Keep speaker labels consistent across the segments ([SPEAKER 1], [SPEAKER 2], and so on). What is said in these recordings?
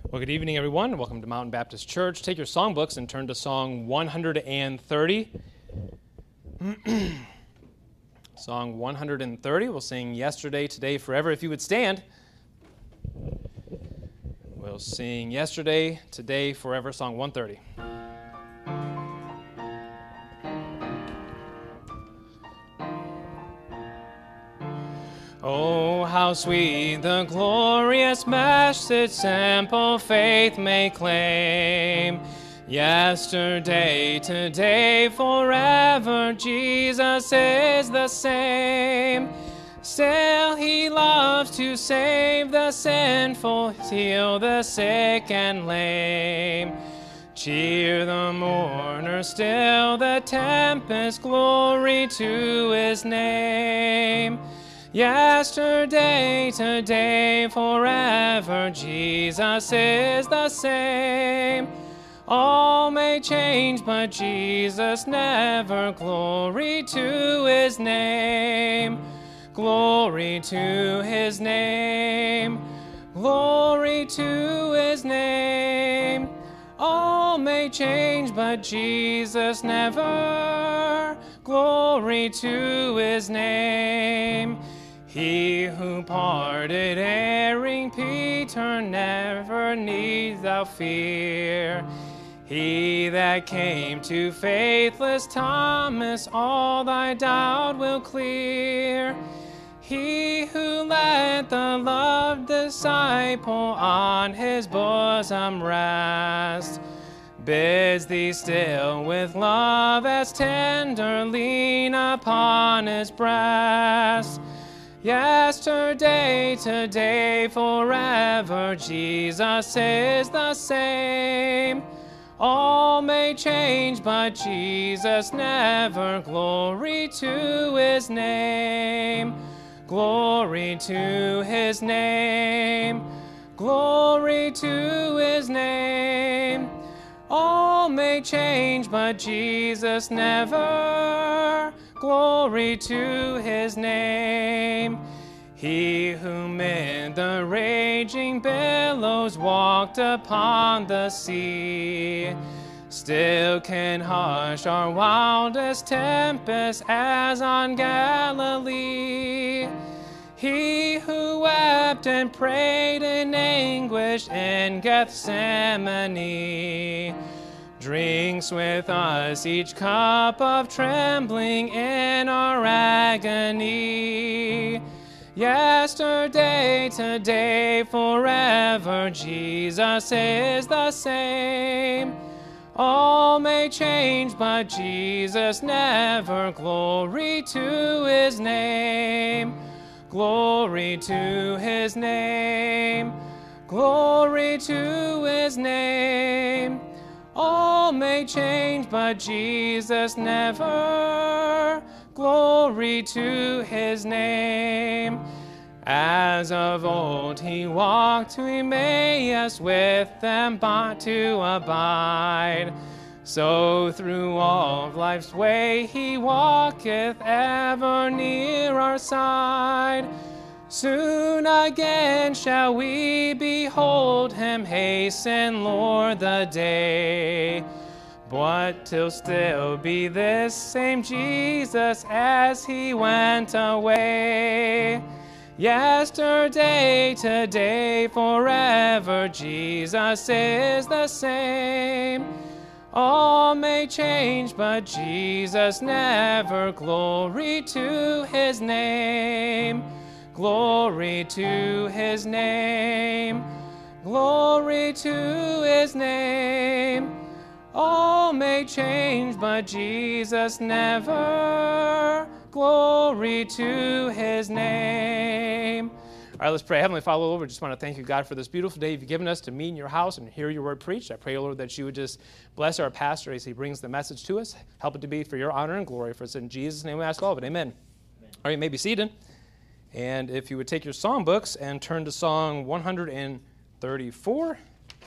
[SPEAKER 1] Well, good evening, everyone. Welcome to Mountain Baptist Church. Take your songbooks and turn to Song 130. Song 130. We'll sing Yesterday, Today, Forever. If you would stand, we'll sing Yesterday, Today, Forever, Song 130. Oh, how sweet the glorious message simple faith may claim. Yesterday, today, forever, Jesus is the same. Still he loves to save the sinful, heal the sick and lame. Cheer the mourner, still the tempest, glory to his name. Yesterday, today, forever, Jesus is the same. All may change, but Jesus never. Glory to his name. Glory to his name. Glory to his name. All may change, but Jesus never. Glory to his name. He who parted erring Peter, never need thou fear. He that came to faithless Thomas, all thy doubt will clear. He who let the loved disciple on his bosom rest, bids thee still with love as tender lean upon his breast. Yesterday, today, forever, Jesus is the same. All may change, but Jesus never. Glory to his name. Glory to his name. Glory to his name. All may change, but Jesus never. Glory to his name. He who mid the raging billows walked upon the sea, still can hush our wildest tempest as on Galilee. He who wept and prayed in anguish in Gethsemane, drinks with us each cup of trembling in our agony. Yesterday, today, forever, Jesus is the same. All may change, but Jesus never. Glory to his name. Glory to his name. Glory to his name. All may change, but Jesus never. Glory to his name. As of old he walked to Emmaus, with them bought to abide. So through all of life's way he walketh, ever near our side. Soon again shall we behold him, hasten, Lord, the day. But till still be this same Jesus as he went away. Yesterday, today, forever, Jesus is the same. All may change, but Jesus never. Glory to his name. Glory to his name. Glory to his name. All may change, but Jesus never. Glory to his name. All right, let's pray. Heavenly Father, Lord, we just want to thank you, God, for this beautiful day you've given us to meet in your house and hear your word preached. I pray, Lord, that you would just bless our pastor as he brings the message to us. Help it to be for your honor and glory. For it's in Jesus' name we ask all of it. Amen. All right, you may be seated. And if you would take your songbooks and turn to Song 134.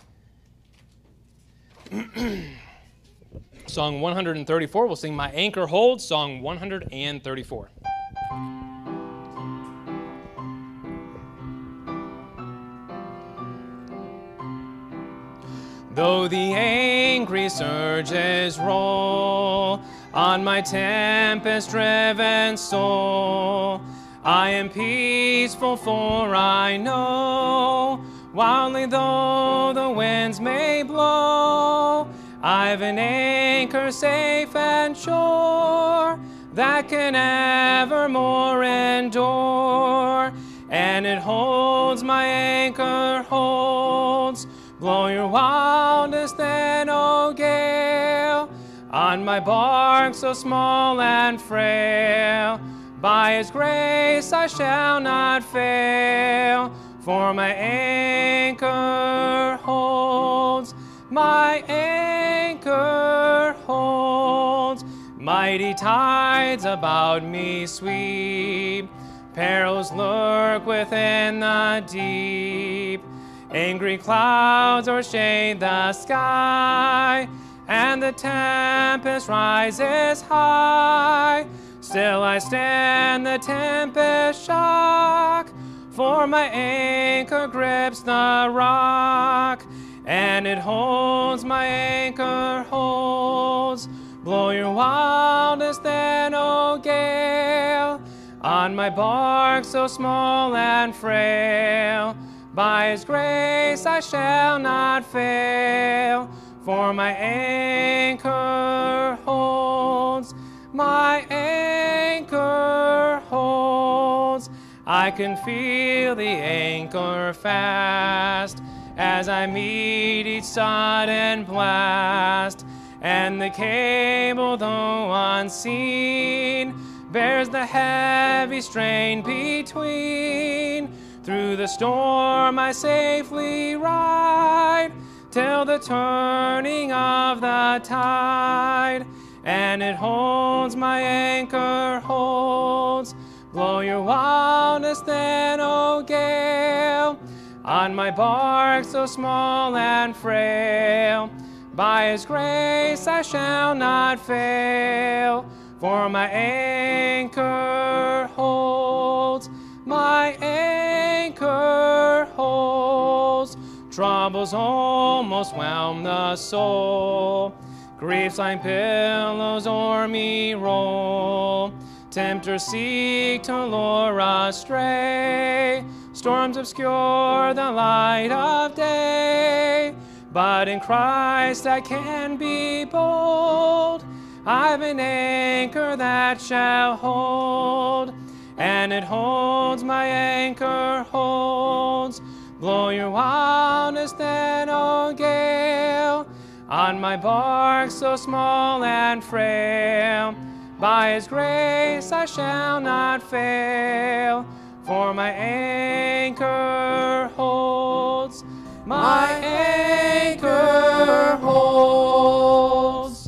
[SPEAKER 1] Song 134, we'll sing My Anchor Holds, Song 134. Though the angry surges roll on my tempest-driven soul, I am peaceful, for I know, wildly though the winds may blow, I've an anchor safe and sure that can evermore endure, and it holds, my anchor holds. Blow your wildest then, O gale, on my bark so small and frail. By His grace I shall not fail, for my anchor holds, my anchor holds. Mighty tides about me sweep, perils lurk within the deep. Angry clouds o'ershade the sky, and the tempest rises high. Still I stand the tempest shock, for my anchor grips the rock, and it holds, my anchor holds. Blow your wildest then, O gale, on my bark so small and frail. By His grace I shall not fail, for my anchor holds, my anchor holds. I can feel the anchor fast as I meet each sudden blast, and the cable, though unseen, bears the heavy strain between. Through the storm I safely ride, till the turning of the tide, and it holds, my anchor holds. Blow your wildest then, O gale, on my bark so small and frail. By His grace I shall not fail, for my anchor holds, my anchor holds. Troubles almost whelm the soul, griefs like billows o'er me roll. Tempters seek to lure astray, storms obscure the light of day. But in Christ I can be bold, I've an anchor that shall hold, and it holds, my anchor holds. Blow your wildest then, O gale, on my bark so small and frail. By His grace I shall not fail, for my anchor holds, my anchor holds.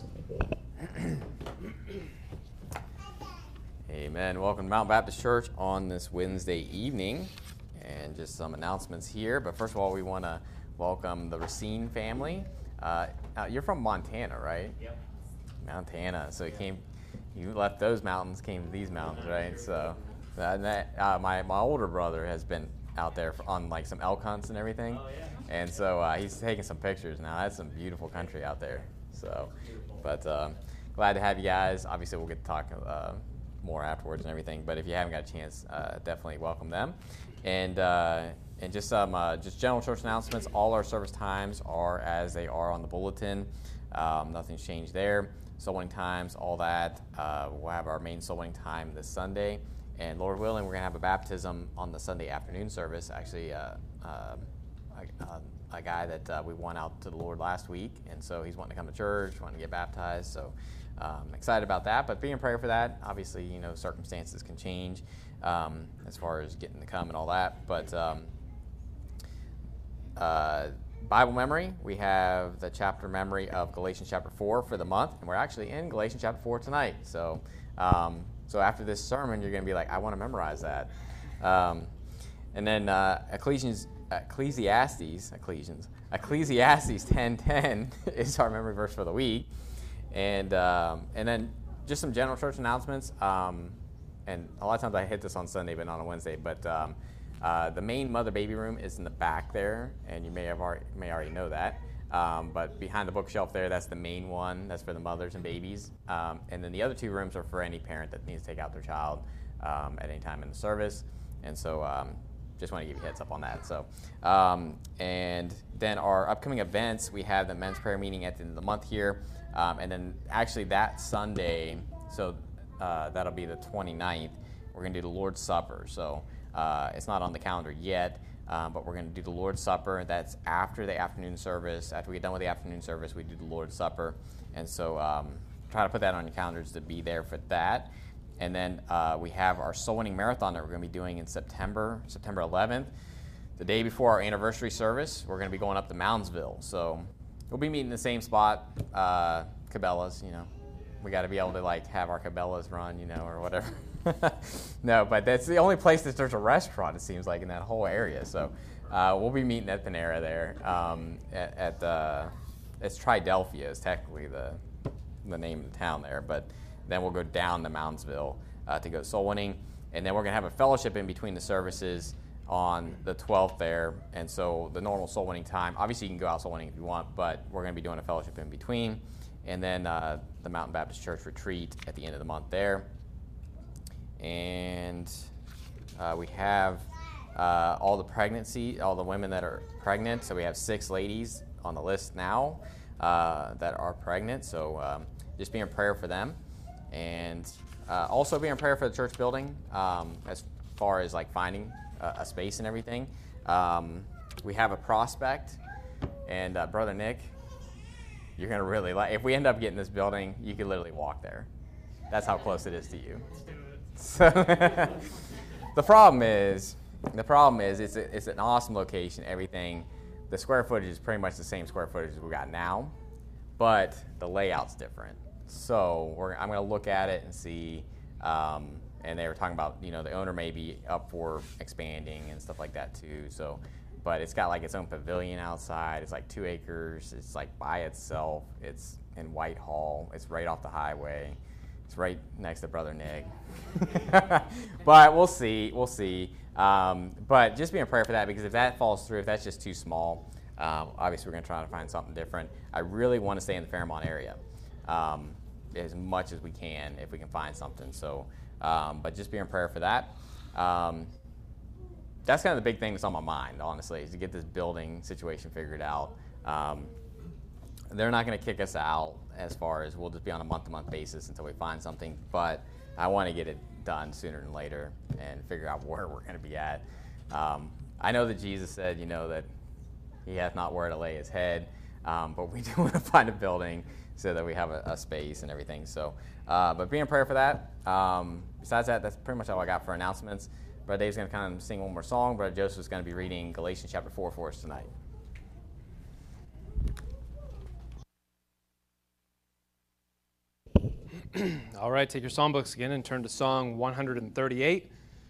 [SPEAKER 2] Amen. Welcome to Mount Baptist Church on this Wednesday evening. And just some announcements here. But first of all, we want to welcome the Racine family. You're from Montana, right?
[SPEAKER 3] Yep.
[SPEAKER 2] Montana. So you left those mountains, came to these mountains, right? So my older brother has been out there on like some elk hunts and everything.
[SPEAKER 3] Oh, yeah.
[SPEAKER 2] And so he's taking some pictures now. That's some beautiful country out there. So, but glad to have you guys. Obviously, we'll get to talk more afterwards and everything. But if you haven't got a chance, definitely welcome them. And just some just general church announcements. All our service times are as they are on the bulletin. Nothing's changed there. Soul winning times, all that. We'll have our main soul winning time this Sunday. And Lord willing, we're going to have a baptism on the Sunday afternoon service. Actually, a guy that we won out to the Lord last week. And so he's wanting to come to church, wanting to get baptized. So excited about that. But be in prayer for that. Obviously, circumstances can change as far as getting to come and all that. But Bible memory, we have the chapter memory of Galatians chapter 4 for the month. And we're actually in Galatians chapter 4 tonight. So so after this sermon, you're going to be like, I want to memorize that. And then Ecclesiastes 10:10 is our memory verse for the week. And then just some general church announcements. And a lot of times I hit this on Sunday, but not on Wednesday. But the main mother-baby room is in the back there, and you may already know that. But behind the bookshelf there, that's the main one. That's for the mothers and babies. And then the other 2 rooms are for any parent that needs to take out their child at any time in the service. And so just want to give you a heads up on that. So, and then our upcoming events, we have the men's prayer meeting at the end of the month here. And then actually that Sunday, so that'll be the 29th, we're going to do the Lord's Supper. So it's not on the calendar yet, but we're going to do the Lord's Supper. That's after the afternoon service. After we get done with the afternoon service, we do the Lord's Supper. And so try to put that on your calendars to be there for that. And then we have our Soul Winning Marathon that we're going to be doing in September 11th. The day before our anniversary service, we're going to be going up to Moundsville. So we'll be meeting in the same spot, Cabela's, We got to be able to, have our Cabela's run, or whatever. No, but that's the only place that there's a restaurant, it seems like, in that whole area. So we'll be meeting at Panera there. It's Tridelphia is technically the name of the town there, but then we'll go down to Moundsville to go soul winning. And then we're going to have a fellowship in between the services on the 12th there. And so the normal soul winning time, obviously you can go out soul winning if you want, but we're going to be doing a fellowship in between. And then the Mountain Baptist Church retreat at the end of the month there. And we have all the women that are pregnant. So we have 6 ladies on the list now that are pregnant. So just be in prayer for them. And also be in prayer for the church building as far as finding a space and everything. We have a prospect, and Brother Nick, you're going to really if we end up getting this building, you could literally walk there. That's how close it is to you. So the problem is it's an awesome location, everything. The square footage is pretty much the same square footage as we got now, but the layout's different. So I'm going to look at it and see, and they were talking about, the owner may be up for expanding and stuff like that too. So, but it's got its own pavilion outside. It's 2 acres. It's by itself. It's in Whitehall. It's right off the highway. It's right next to Brother Nick. But we'll see. But just be in prayer for that, because if that falls through, if that's just too small, obviously we're going to try to find something different. I really want to stay in the Fairmont area. As much as we can, if we can find something. So, but just be in prayer for that. That's kind of the big thing that's on my mind, honestly, is to get this building situation figured out. They're not going to kick us out as far as we'll just be on a month-to-month basis until we find something, but I want to get it done sooner than later and figure out where we're going to be at. I know that Jesus said, that he hath not where to lay his head, but we do want to find a building so that we have a space and everything. So, but be in prayer for that. Besides that, that's pretty much all I got for announcements. Brother Dave's going to kind of sing one more song. Brother Joseph's going to be reading Galatians chapter 4 for us tonight.
[SPEAKER 1] All right, take your songbooks again and turn to Song 138.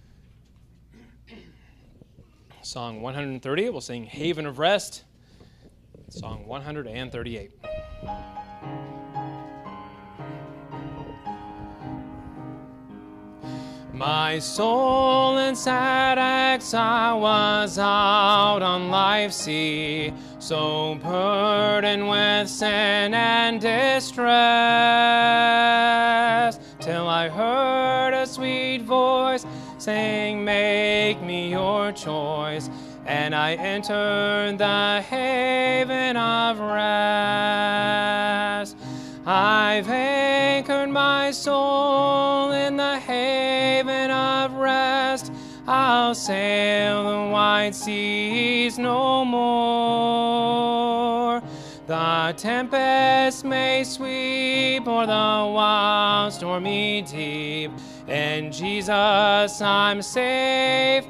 [SPEAKER 1] Song 138, we'll sing Haven of Rest. Song 138. My soul in sad exile was out on life's sea, so burdened with sin and distress, till I heard a sweet voice saying, make me your choice, and I entered the haven of rest. I've anchored my soul in the haven of rest. I'll sail the wide seas no more. The tempest may sweep o'er the wild stormy deep. In Jesus I'm safe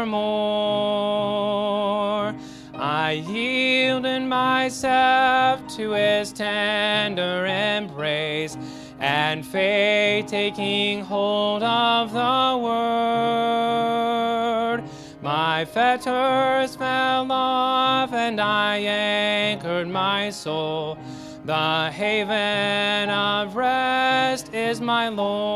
[SPEAKER 1] evermore. I yielded myself to his tender embrace, and faith taking hold of the word. My fetters fell off, and I anchored my soul. The haven of rest is my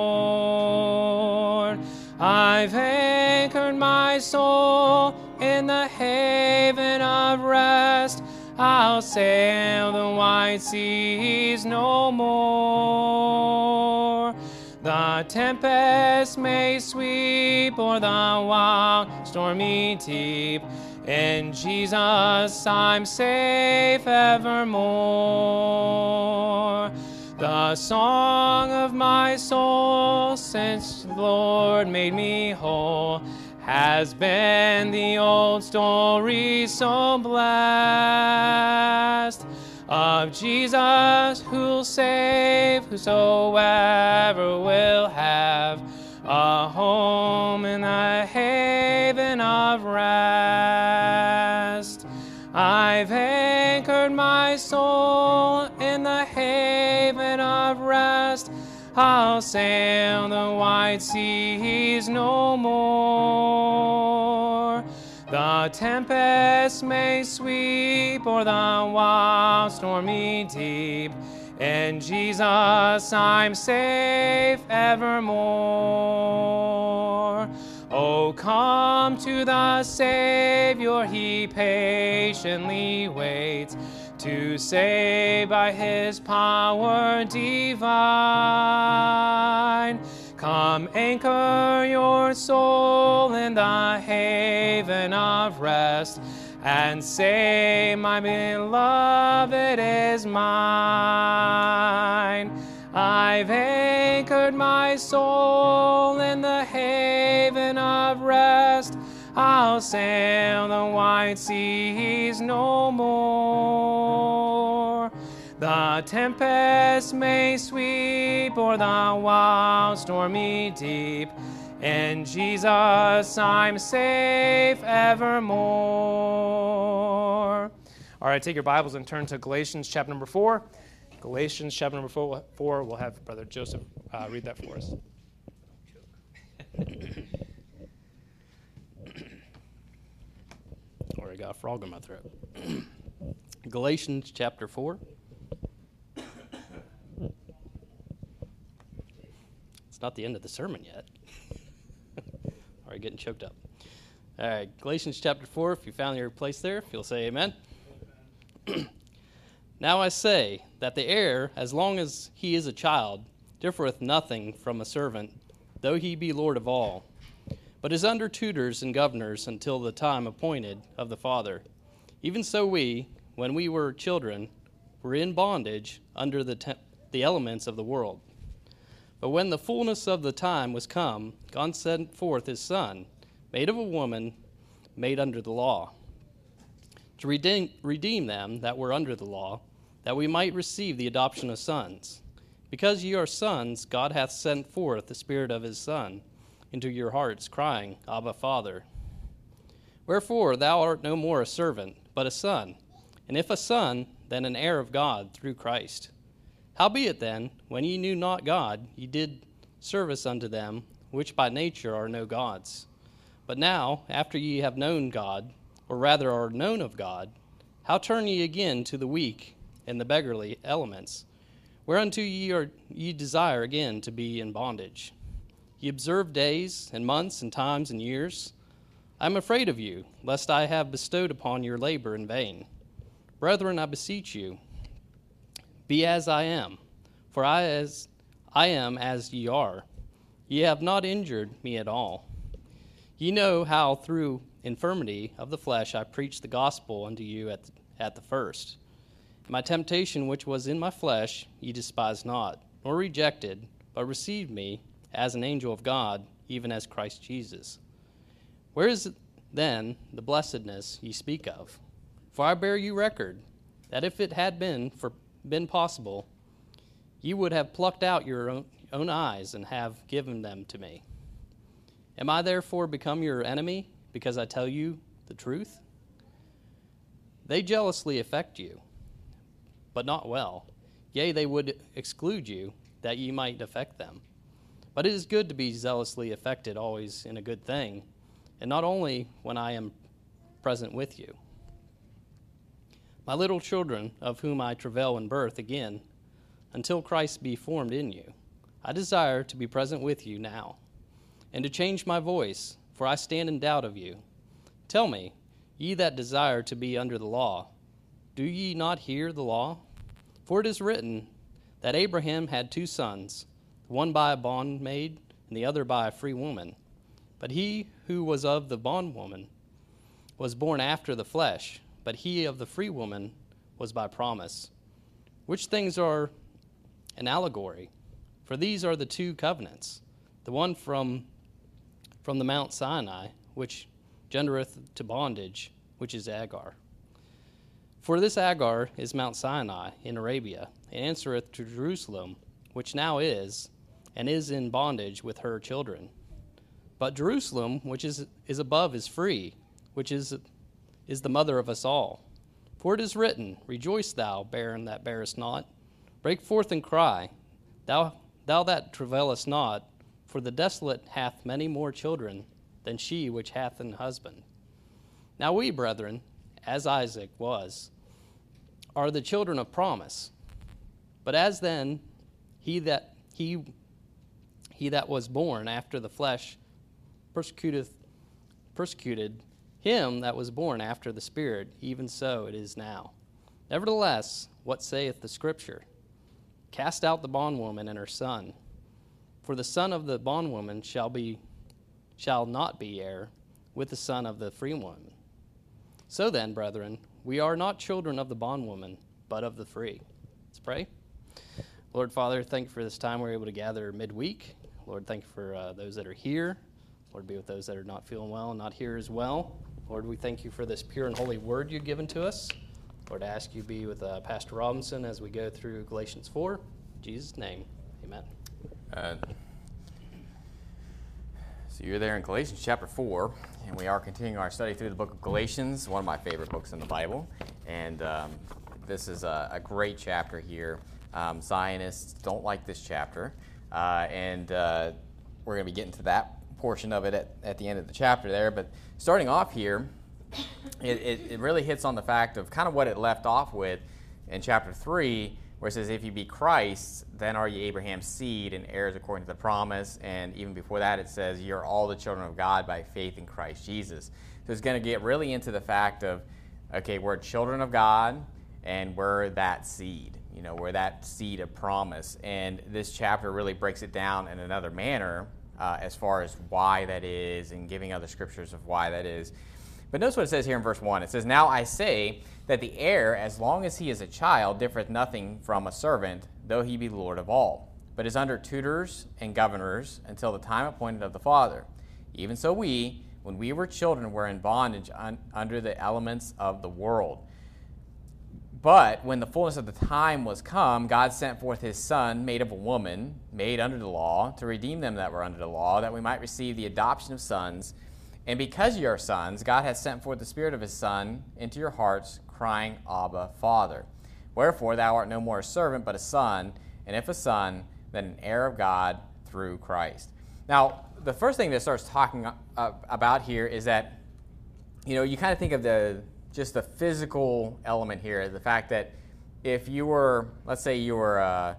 [SPEAKER 1] Lord. I've anchored my soul in the haven of rest. I'll sail the wide seas no more. The tempest may sweep o'er the wild, stormy deep. In Jesus I'm safe evermore. The song of my soul, since the Lord made me whole, has been the old story so blessed, of Jesus who'll save whosoever will have a home in the haven of rest. I've anchored my soul in the haven of rest. I'll sail the wide seas no more. The tempest may sweep o'er the wild, stormy deep. In Jesus I'm safe evermore. Oh, come to the Savior, he patiently waits to save by his power divine. Come anchor your soul in the haven of rest, and say, my beloved is mine. I've anchored my soul in the haven of rest. I'll sail the wide seas no more. The tempest may sweep o'er the wild, stormy deep. In Jesus I'm safe evermore. All right, take your Bibles and turn to Galatians chapter number 4. Galatians chapter number 4. We'll have Brother Joseph read that for us. Or I got a frog in my throat.
[SPEAKER 3] Galatians chapter 4. It's not the end of the sermon yet. All right, getting choked up. All right, Galatians chapter 4. If you found your place there, if you'll say amen. Now I say that the heir, as long as he is a child, differeth nothing from a servant, though he be Lord of all, but is under tutors and governors until the time appointed of the Father. Even so we, when we were children, were in bondage under the elements of the world. But when the fullness of the time was come, God sent forth his Son, made of a woman, made under the law, to redeem them that were under the law, that we might receive the adoption of sons. Because ye are sons, God hath sent forth the Spirit of his Son into your hearts, crying, Abba, Father. Wherefore thou art no more a servant, but a son, and if a son, then an heir of God through Christ. Howbeit then, when ye knew not God, ye did service unto them, which by nature are no gods. But now, after ye have known God, or rather are known of God, how turn ye again to the weak and the beggarly elements, whereunto ye desire again to be in bondage? Ye observe days and months and times and years. I am afraid of you, lest I have bestowed upon your labor in vain. Brethren, I beseech you, be as I am, for I am as ye are. Ye have not injured me at all. Ye know how through infirmity of the flesh I preached the gospel unto you at the first. My temptation which was in my flesh ye despised not, nor rejected, but received me as an angel of God, even as Christ Jesus. Where is then the blessedness ye speak of? For I bear you record, that if it had been possible, ye would have plucked out your own eyes and have given them to me. Am I therefore become your enemy, because I tell you the truth? They jealously affect you, but not well. Yea, they would exclude you, that ye might affect them. But it is good to be zealously affected always in a good thing, and not only when I am present with you. My little children, of whom I travail in birth again, until Christ be formed in you, I desire to be present with you now, and to change my voice, for I stand in doubt of you. Tell me, ye that desire to be under the law, Do ye not hear the law? For it is written that Abraham had 2 sons, the one by a bondmaid and the other by a free woman. But he who was of the bondwoman was born after the flesh, but he of the free woman was by promise. Which things are an allegory? For these are the 2 covenants, the one from the Mount Sinai, which gendereth to bondage, which is Agar. For this Agar is Mount Sinai in Arabia, and answereth to Jerusalem, which now is, and is in bondage with her children. But Jerusalem, which is above, is free, which is the mother of us all. For it is written, Rejoice thou, barren that bearest not, break forth and cry, thou that travailest not, for the desolate hath many more children than she which hath an husband. Now we, brethren, as Isaac was, are the children of promise. But as then he that was born after the flesh persecuted him that was born after the Spirit, even so it is now. Nevertheless, what saith the Scripture? Cast out the bondwoman and her son, for the son of the bondwoman shall not be heir with the son of the free woman. So then, brethren, we are not children of the bondwoman, but of the free. Let's pray. Lord Father, thank you for this time we're able to gather midweek. Lord, thank you for those that are here. Lord, be with those that are not feeling well and not here as well. Lord, we thank you for this pure and holy word you've given to us. Lord, I ask you to be with Pastor Robinson as we go through Galatians 4. In Jesus' name, amen.
[SPEAKER 2] So you're there in Galatians chapter 4, and we are continuing our study through the book of Galatians, one of my favorite books in the Bible. And this is a great chapter here. Zionists don't like this chapter, and we're going to be getting to that portion of it at the end of the chapter there. But starting off here, it really hits on the fact of kind of what it left off with in chapter 3, where it says, if you be Christ, then are ye Abraham's seed and heirs according to the promise. And even before that, it says, you're all the children of God by faith in Christ Jesus. So it's going to get really into the fact of, okay, we're children of God, and we're that seed. You know, we're that seed of promise. And this chapter really breaks it down in another manner as far as why that is, and giving other scriptures of why that is. But notice what it says here in verse 1. It says, now I say that the heir, as long as he is a child, differeth nothing from a servant, though he be Lord of all, but is under tutors and governors until the time appointed of the Father. Even so we, when we were children, were in bondage under the elements of the world. But when the fullness of the time was come, God sent forth his Son, made of a woman, made under the law, to redeem them that were under the law, that we might receive the adoption of sons. And because ye are sons, God hath sent forth the Spirit of his Son into your hearts, crying, Abba, Father. Wherefore thou art no more a servant, but a son, and if a son, then an heir of God through Christ. Now, the first thing that starts talking about here is that, you know, you kind of think of just the physical element here, the fact that if you were, let's say you were a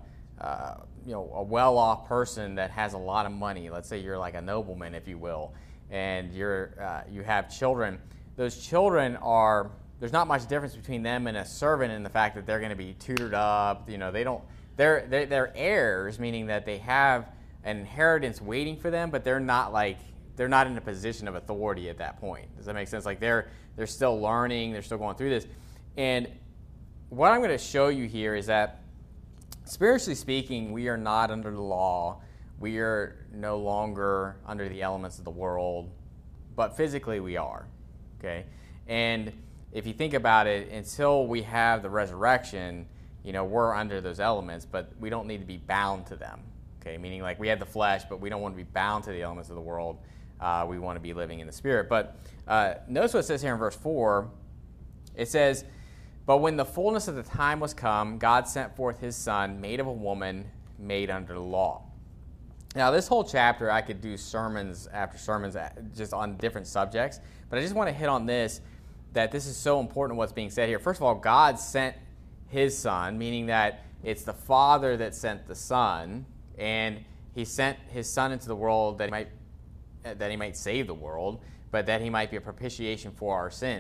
[SPEAKER 2] well-off person that has a lot of money, let's say you're like a nobleman, if you will, and you have children, those children there's not much difference between them and a servant in the fact that they're going to be tutored up. You know, they're heirs, meaning that they have an inheritance waiting for them, but they're not in a position of authority at that point. Does that make sense? Like they're still learning, they're still going through this. And what I'm going to show you here is that spiritually speaking, we are not under the law. We are no longer under the elements of the world, but physically we are, okay? And if you think about it, until we have the resurrection, you know, we're under those elements, but we don't need to be bound to them, okay? Meaning like we have the flesh, but we don't want to be bound to the elements of the world. We want to be living in the Spirit. But notice what it says here in verse 4. It says, but when the fullness of the time was come, God sent forth his Son, made of a woman, made under the law. Now, this whole chapter, I could do sermons after sermons just on different subjects, but I just want to hit on this, that this is so important what's being said here. First of all, God sent his Son, meaning that it's the Father that sent the Son, and he sent his Son into the world that he might save the world, but that he might be a propitiation for our sins.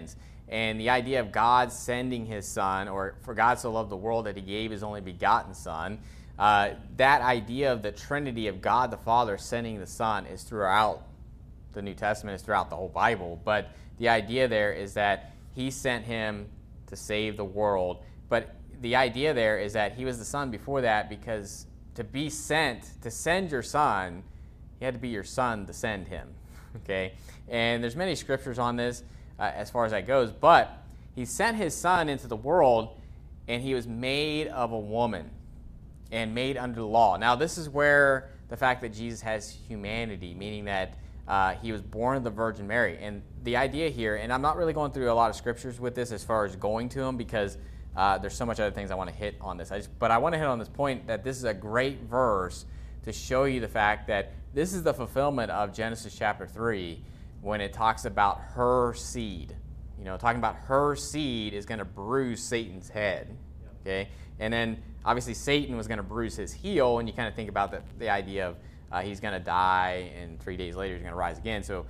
[SPEAKER 2] And the idea of God sending his son, or for God so loved the world that he gave his only begotten son, that idea of the Trinity of God the Father sending the Son is throughout the New Testament, is throughout the whole Bible. But the idea there is that he sent him to save the world. But the idea there is that he was the Son before that, because to be sent, to send your son, you had to be your son to send him. Okay? And there's many scriptures on this as far as that goes. But he sent his son into the world, and he was made of a woman and made under the law. Now, this is where the fact that Jesus has humanity, meaning that he was born of the Virgin Mary. And the idea here, and I'm not really going through a lot of scriptures with this as far as going to them, because there's so much other things I want to hit on this. But I want to hit on this point that this is a great verse to show you the fact that this is the fulfillment of Genesis chapter 3 when it talks about her seed. You know, talking about her seed is going to bruise Satan's head. Okay? And then obviously Satan was going to bruise his heel, and you kind of think about the idea of he's going to die, and 3 days later he's going to rise again. So,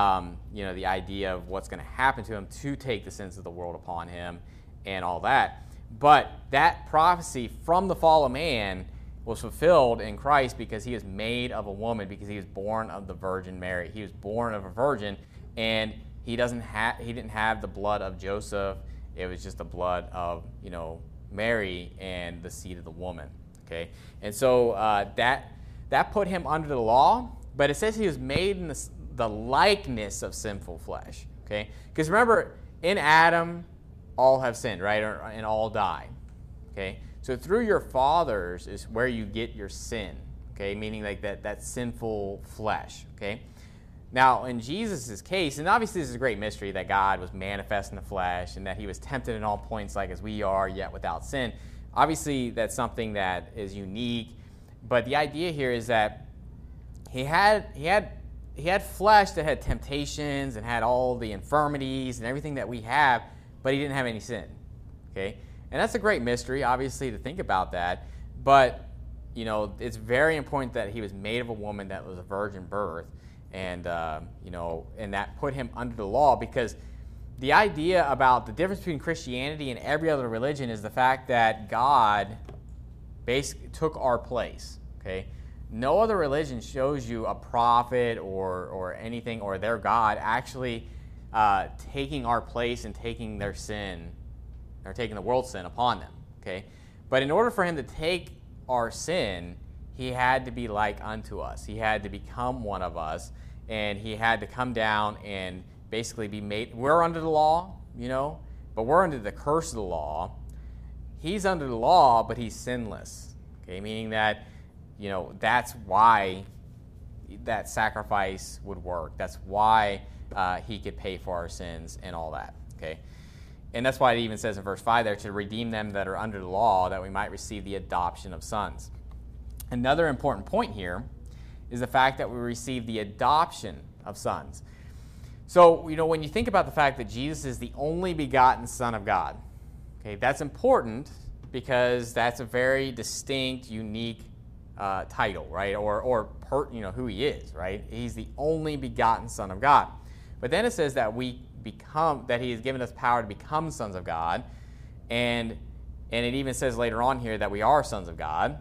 [SPEAKER 2] the idea of what's going to happen to him to take the sins of the world upon him and all that. But that prophecy from the fall of man was fulfilled in Christ because he was made of a woman, because he was born of the Virgin Mary. He was born of a virgin, and he didn't have the blood of Joseph. It was just the blood of, Mary and the seed of the woman. Okay? And so that put him under the law, but it says he was made in the likeness of sinful flesh. Okay? Because remember, in Adam, all have sinned, right? And all die. Okay? So through your fathers is where you get your sin. Okay? Meaning like that sinful flesh. Okay? Now, in Jesus' case, and obviously this is a great mystery that God was manifest in the flesh and that he was tempted in all points like as we are, yet without sin. Obviously, that's something that is unique. But the idea here is that he had flesh that had temptations and had all the infirmities and everything that we have, but he didn't have any sin. Okay? And that's a great mystery, obviously, to think about that. But, it's very important that he was made of a woman that was a virgin birth. And, and that put him under the law, because the idea about the difference between Christianity and every other religion is the fact that God basically took our place. Okay? No other religion shows you a prophet or anything, or their God actually taking our place and taking their sin, or taking the world's sin upon them. Okay? But in order for him to take our sin, he had to be like unto us. He had to become one of us, and he had to come down and basically be made. We're under the law, but we're under the curse of the law. He's under the law, but he's sinless. Okay? Meaning that, that's why that sacrifice would work. That's why he could pay for our sins and all that. Okay? And that's why it even says in verse 5 there, to redeem them that are under the law, that we might receive the adoption of sons. Another important point here is the fact that we receive the adoption of sons. So, when you think about the fact that Jesus is the only begotten Son of God, okay, that's important because that's a very distinct, unique title, right? Or who he is, right? He's the only begotten Son of God. But then it says that that he has given us power to become sons of God, and it even says later on here that we are sons of God.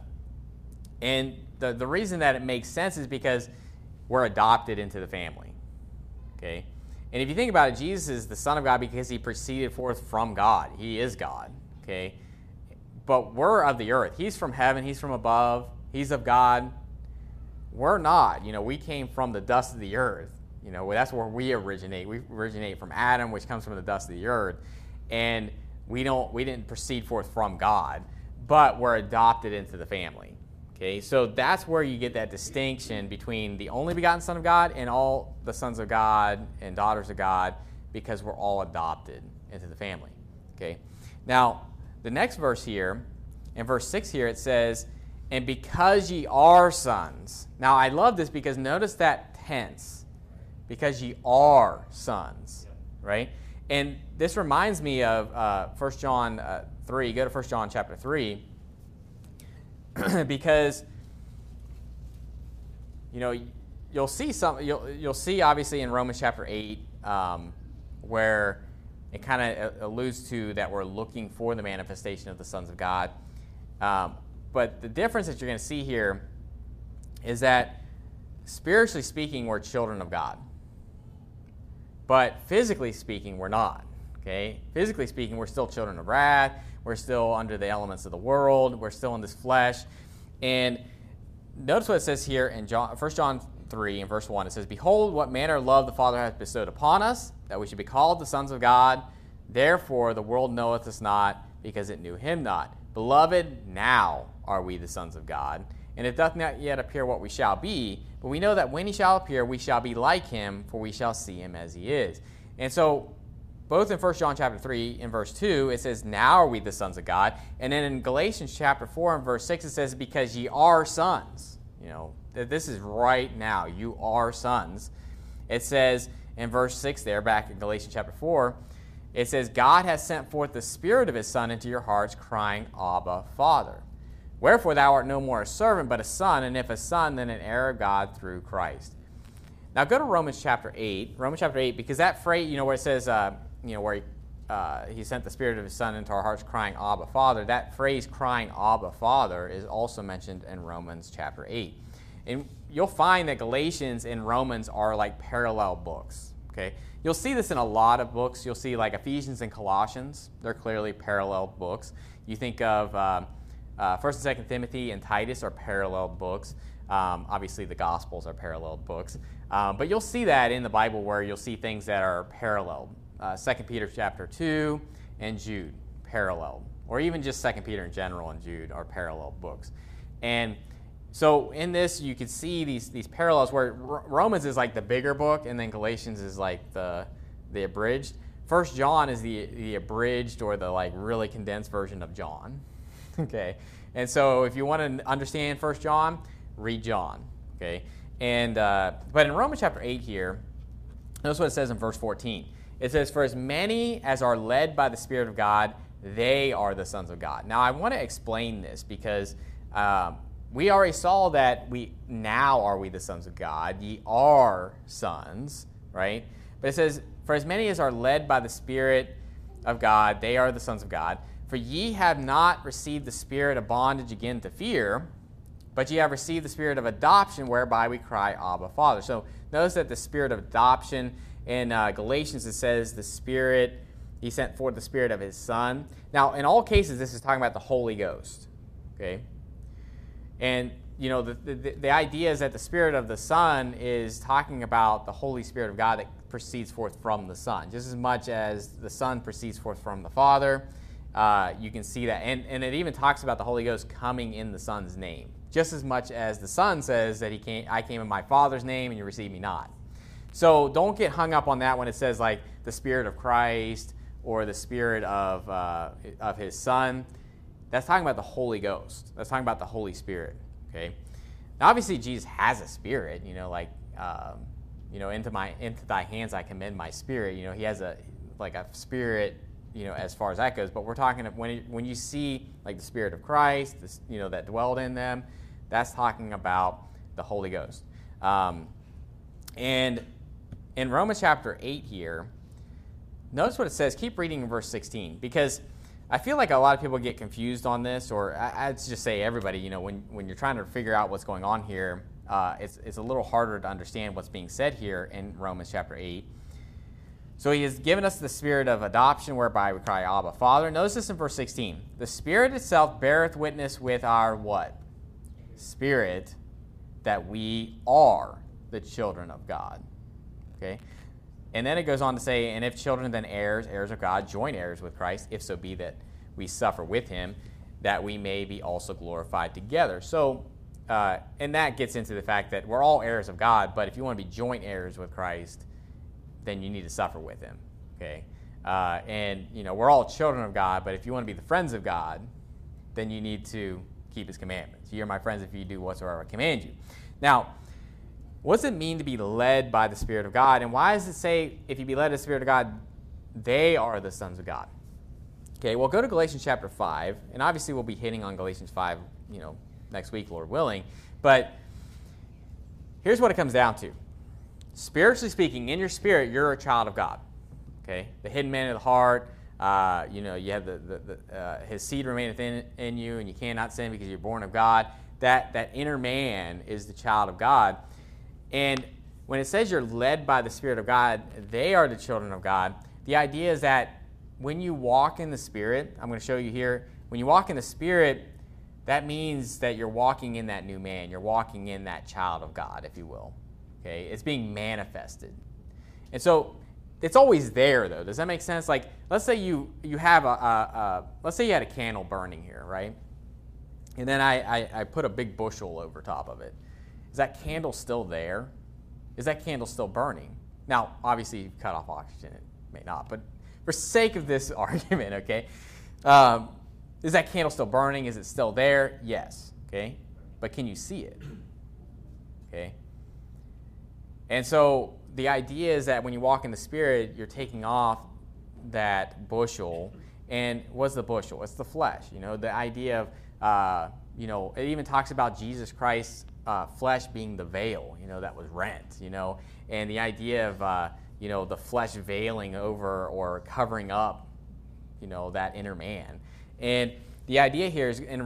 [SPEAKER 2] And the reason that it makes sense is because we're adopted into the family. Okay? And if you think about it, Jesus is the Son of God because he proceeded forth from God. He is God. Okay? But we're of the earth. He's from heaven. He's from above. He's of God. We're not. We came from the dust of the earth. That's where we originate. We originate from Adam, which comes from the dust of the earth. And we didn't proceed forth from God, but we're adopted into the family. Okay, so that's where you get that distinction between the only begotten Son of God and all the sons of God and daughters of God, because we're all adopted into the family. Okay, now the next verse here, in verse 6 here, it says, and because ye are sons. Now I love this because notice that tense, because ye are sons, right? And this reminds me of 1 John 3. Go to 1 John chapter 3. Because you'll see obviously in Romans chapter 8 where it kind of alludes to that we're looking for the manifestation of the sons of God. But the difference that you're going to see here is that spiritually speaking, we're children of God. But physically speaking, we're not. Okay? Physically speaking, we're still children of wrath. We're still under the elements of the world. We're still in this flesh. And notice what it says here in 1 John 3 and verse 1. It says, "Behold, what manner of love the Father hath bestowed upon us, that we should be called the sons of God. Therefore the world knoweth us not, because it knew him not. Beloved, now are we the sons of God. And it doth not yet appear what we shall be, but we know that when he shall appear, we shall be like him, for we shall see him as he is." And so, both in 1 John chapter 3 and verse 2, it says, "Now are we the sons of God." And then in Galatians chapter 4 and verse 6, it says, "Because ye are sons." You know, this is right now. You are sons. It says in verse 6 there, back in Galatians chapter 4, it says, "God has sent forth the Spirit of his Son into your hearts, crying, Abba, Father. Wherefore thou art no more a servant, but a son, and if a son, then an heir of God through Christ." Now go to Romans chapter 8. Romans chapter 8, because that phrase, where it says, where he sent the Spirit of his Son into our hearts, crying, Abba, Father, that phrase, crying, Abba, Father, is also mentioned in Romans chapter 8. And you'll find that Galatians and Romans are like parallel books, okay? You'll see this in a lot of books. You'll see like Ephesians and Colossians. They're clearly parallel books. You think of 1st and 2nd Timothy and Titus are parallel books. Obviously, the Gospels are parallel books. But you'll see that in the Bible where you'll see things that are parallel. 2 Peter chapter 2 and Jude, parallel. Or even just 2 Peter in general and Jude are parallel books. And so in this, you can see these parallels where Romans is like the bigger book, and then Galatians is like the abridged. 1 John is the abridged or the like really condensed version of John. Okay, and so if you want to understand 1 John, read John. Okay, and but in Romans chapter 8 here, notice what it says in verse 14. It says, "For as many as are led by the Spirit of God, they are the sons of God." Now I want to explain this because we already saw that now are we the sons of God. Ye are sons, right? But it says, "For as many as are led by the Spirit of God, they are the sons of God. For ye have not received the spirit of bondage again to fear, but ye have received the spirit of adoption, whereby we cry, Abba, Father." So notice that the spirit of adoption in Galatians, it says the Spirit, he sent forth the Spirit of his Son. Now, in all cases, this is talking about the Holy Ghost, okay? And, the idea is that the Spirit of the Son is talking about the Holy Spirit of God that proceeds forth from the Son, just as much as the Son proceeds forth from the Father. You can see that. And it even talks about the Holy Ghost coming in the Son's name, just as much as the Son says that I came in my Father's name and you received me not. So don't get hung up on that when it says like the Spirit of Christ or the Spirit of his Son. That's talking about the Holy Ghost. That's talking about the Holy Spirit. Okay. Now obviously Jesus has a spirit. Into thy hands I commend my spirit. He has a spirit. As far as that goes, but we're talking of when you see like the Spirit of Christ, that dwelled in them, that's talking about the Holy Ghost. And in Romans chapter 8 here, notice what it says. Keep reading in verse 16, because I feel like a lot of people get confused on this, or I'd just say everybody, when you're trying to figure out what's going on here, it's a little harder to understand what's being said here in Romans chapter 8. So he has given us the spirit of adoption, whereby we cry, Abba, Father. Notice this in verse 16. "The Spirit itself beareth witness with our" what? Spirit, "that we are the children of God." Okay? And then it goes on to say, "And if children, then heirs, heirs of God, joint heirs with Christ, if so be that we suffer with him, that we may be also glorified together." So, and that gets into the fact that we're all heirs of God, but if you want to be joint heirs with Christ, then you need to suffer with him, okay? We're all children of God, but if you want to be the friends of God, then you need to keep his commandments. "Ye are my friends if you do whatsoever I command you." Now, what does it mean to be led by the Spirit of God? And why does it say, if you be led by the Spirit of God, they are the sons of God? Okay, well, go to Galatians chapter 5, and obviously we'll be hitting on Galatians 5, next week, Lord willing. But here's what it comes down to. Spiritually speaking, in your spirit, you're a child of God. Okay, the hidden man of the heart. You have his seed remaineth in you, and you cannot sin because you're born of God. That inner man is the child of God. And when it says you're led by the Spirit of God, they are the children of God. The idea is that when you walk in the Spirit, I'm going to show you here, when you walk in the Spirit, that means that you're walking in that new man. You're walking in that child of God, if you will. Okay, it's being manifested. And so it's always there, though. Does that make sense? Like, let's say you have let's say you had a candle burning here, right? And then I put a big bushel over top of it. Is that candle still there? Is that candle still burning? Now, obviously, you cut off oxygen. It may not. But for sake of this argument, okay, is that candle still burning? Is it still there? Yes. Okay. But can you see it? Okay. And so the idea is that when you walk in the Spirit, you're taking off that bushel. And what's the bushel? It's the flesh. The idea of, it even talks about Jesus Christ's flesh being the veil, that was rent, and the idea of, the flesh veiling over or covering up, that inner man. And the idea here is in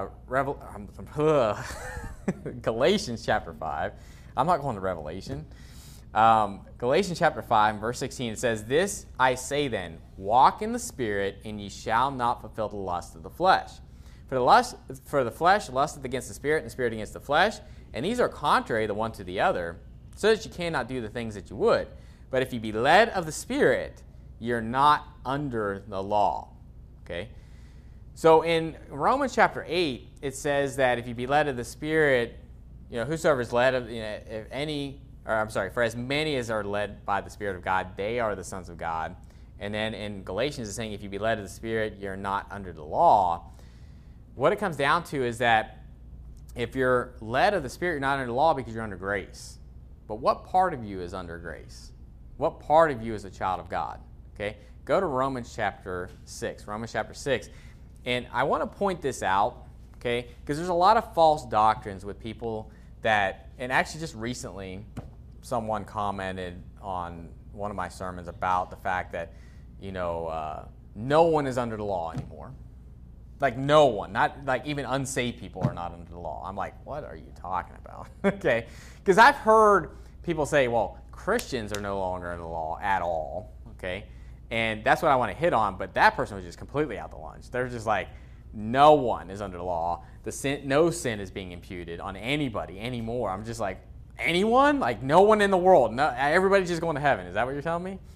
[SPEAKER 2] Galatians chapter 5. I'm not going to Revelation. Galatians chapter 5, verse 16, it says, "This I say then, walk in the Spirit, and ye shall not fulfill the lust of the flesh. For the flesh lusteth against the Spirit, and the Spirit against the flesh, and these are contrary the one to the other, so that you cannot do the things that you would. But if you be led of the Spirit, you're not under the law." Okay? So in Romans chapter 8, it says that if you be led of the Spirit, whosoever is led of, for as many as are led by the Spirit of God, they are the sons of God. And then in Galatians, it's saying if you be led of the Spirit, you're not under the law. What it comes down to is that if you're led of the Spirit, you're not under the law because you're under grace. But what part of you is under grace? What part of you is a child of God? Okay? Go to Romans chapter 6. Romans chapter 6. And I want to point this out, okay? Because there's a lot of false doctrines with people that, and actually just recently, someone commented on one of my sermons about the fact that, no one is under the law anymore. Like no one, not like even unsaved people are not under the law. I'm like, what are you talking about? Okay, because I've heard people say, well, Christians are no longer under the law at all. Okay, and that's what I want to hit on. But that person was just completely out to lunch. They're just like, no one is under the law. No sin is being imputed on anybody anymore. I'm just like, anyone? Like no one in the world. No, everybody's just going to heaven. Is that what you're telling me?